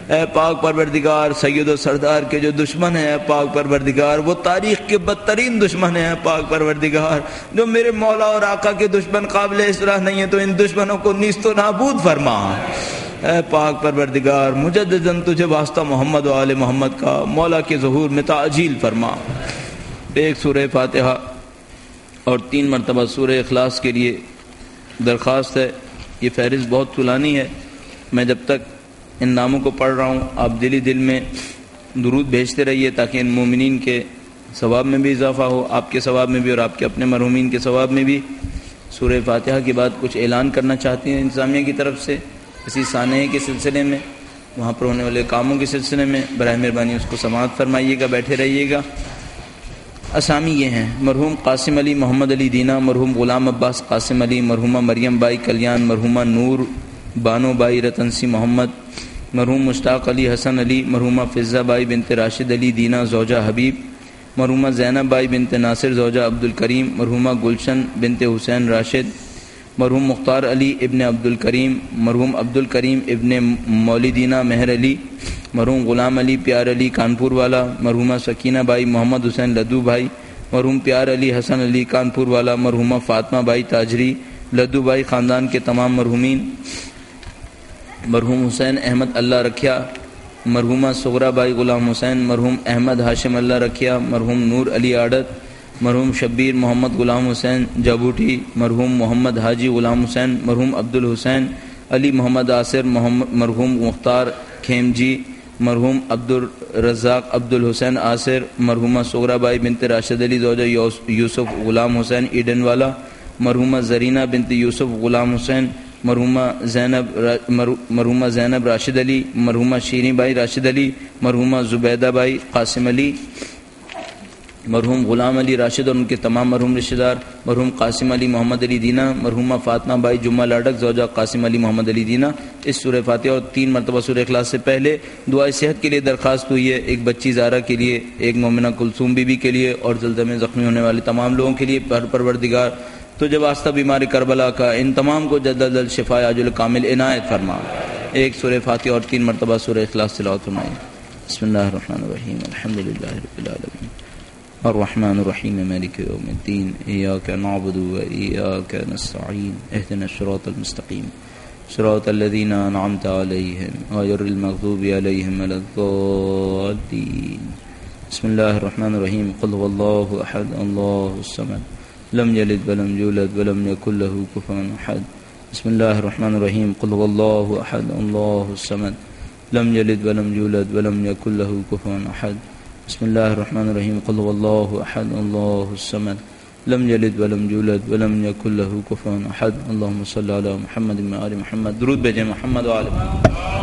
اے پاک پروردگار سید و سردار کے جو دشمن ہیں اے پاک پروردگار وہ تاریخ کے بدترین دشمن ہیں اے پاک پروردگار، جو میرے مولا اور آقا کے دشمن قابل اصلاح نہیں ہیں تو ان دشمنوں کو نیست و نابود فرما۔ اے پاک پروردگار مجدداً تجھے واسطہ محمد و آل محمد کا مولا کے ظہور میں تعجیل فرما۔ ایک سورہ فاتحہ اور تین مرتبہ سورہ اخلاص کے لیے درخواست ہے۔ یہ فہرست بہت طولانی ہے، میں جب تک ان ناموں کو پڑھ رہا ہوں آپ دلی دل میں درود بھیجتے رہیے تاکہ ان مومنین کے ثواب میں بھی اضافہ ہو، آپ کے ثواب میں بھی اور آپ کے اپنے مرحومین کے ثواب میں بھی۔ سورہ فاتحہ کے بعد کچھ اعلان کرنا چاہتے ہیں انتظامیہ کی طرف سے اسی سانحے کے سلسلے میں، وہاں پر ہونے والے کاموں کے سلسلے میں، براہ مہربانی اس کو سماعت فرمائیے گا، بیٹھے رہیے گا۔ اسامی یہ ہیں: مرحوم قاسم علی محمد علی دینا، مرحوم غلام عباس قاسم علی، مرحومہ مریم بائی کلیان، مرحومہ نور بانو بائی رتنسی محمد، مرحوم مشتاق علی حسن علی، مرحومہ فضہ بائی بنت راشد علی دینا زوجہ حبیب، مرحومہ زینب بائی بنت ناصر زوجہ عبد الکریم، مرحومہ گلشن بنت حسین راشد، مرحوم مختار علی ابن عبد الکریم، مرحوم عبد الکریم ابن مولیدینہ مہر علی، مرحوم غلام علی پیار علی کانپور والا، مرحومہ سکینہ بائی محمد حسین لدو بھائی، مرحوم پیار علی حسن علی کانپور والا، مرحومہ فاطمہ بائی تاجری لدو بھائی خاندان کے تمام مرحومین، مرحوم حسین احمد اللہ رکھیا، مرحومہ صغرا بائی غلام حسین، مرحوم احمد ہاشم اللہ رکھیا، مرحوم نور علی آڑت، مرحوم شبیر محمد غلام حسین جابوٹی، مرحوم محمد حاجی غلام حسین، مرحوم عبد الحسین علی محمد آصر، مرحوم مختار کھیمجی، مرحوم عبد الرزاق عبد الحسین آصر، مرحومہ صغرا بائی بنت راشد علی زوجہ یوسف غلام حسین ایڈن والا، مرحومہ زرینہ بنت یوسف غلام حسین، مرحومہ زینب مرحومہ زینب راشد علی، مرحومہ شیریں بائی راشد علی، مرحومہ زبیدہ بائی قاسم علی، مرحوم غلام علی راشد اور ان کے تمام مرحوم رشتہ دار، مرحوم قاسم علی محمد علی دینا، مرحومہ فاطمہ بائی جمعہ لاڈک زوجہ قاسم علی محمد علی دینا۔ اس سورہ فاتحہ اور تین مرتبہ سورہ اخلاص سے پہلے دعائے صحت کے لیے درخواست ہوئی ہے، ایک بچی زارہ کے لیے، ایک مومنہ کلثوم بی بی کے لیے اور زلزلے میں زخمی ہونے والے تمام لوگوں کے لیے۔ پر پروردگار تو جب واسطہ بیمار کربلا کا ان تمام کو جلد از جلد شفا عاجل کامل عنایت فرما۔ ایک سورہ فاتحہ اور تین مرتبہ سورہ اخلاص تلاوت فرمائیں۔ بسم اللہ الرحمن الرحیم، الحمد للہ رب العالمین، الرحمن الرحیم، مالک یوم الدین، ایاک نعبد و ایاک نستعین، اہدنا الصراط المستقیم، صراط الذین انعمت علیہم غیر المغضوب علیہم ولا الضالین۔ بسم اللہ الرحمن الرحیم، قل هو اللہ احد اللہ الصمد لم یلد ولم یولد ولم یکن له کفوا احد۔ بسم اللہ الرحمن الرحیم، قل هو اللہ احد اللہ الصمد لم یلد ولم یولد ولم یکن له کفوا احد۔ بسم اللہ الرحمن الرحیم، قل هو اللہ احد اللہ الصمد لم یلد ولم یولد ولم یکن له کفوا احد۔ اللهم صل علی محمد و آل محمد۔ درود بھیجیں محمد و آل محمد۔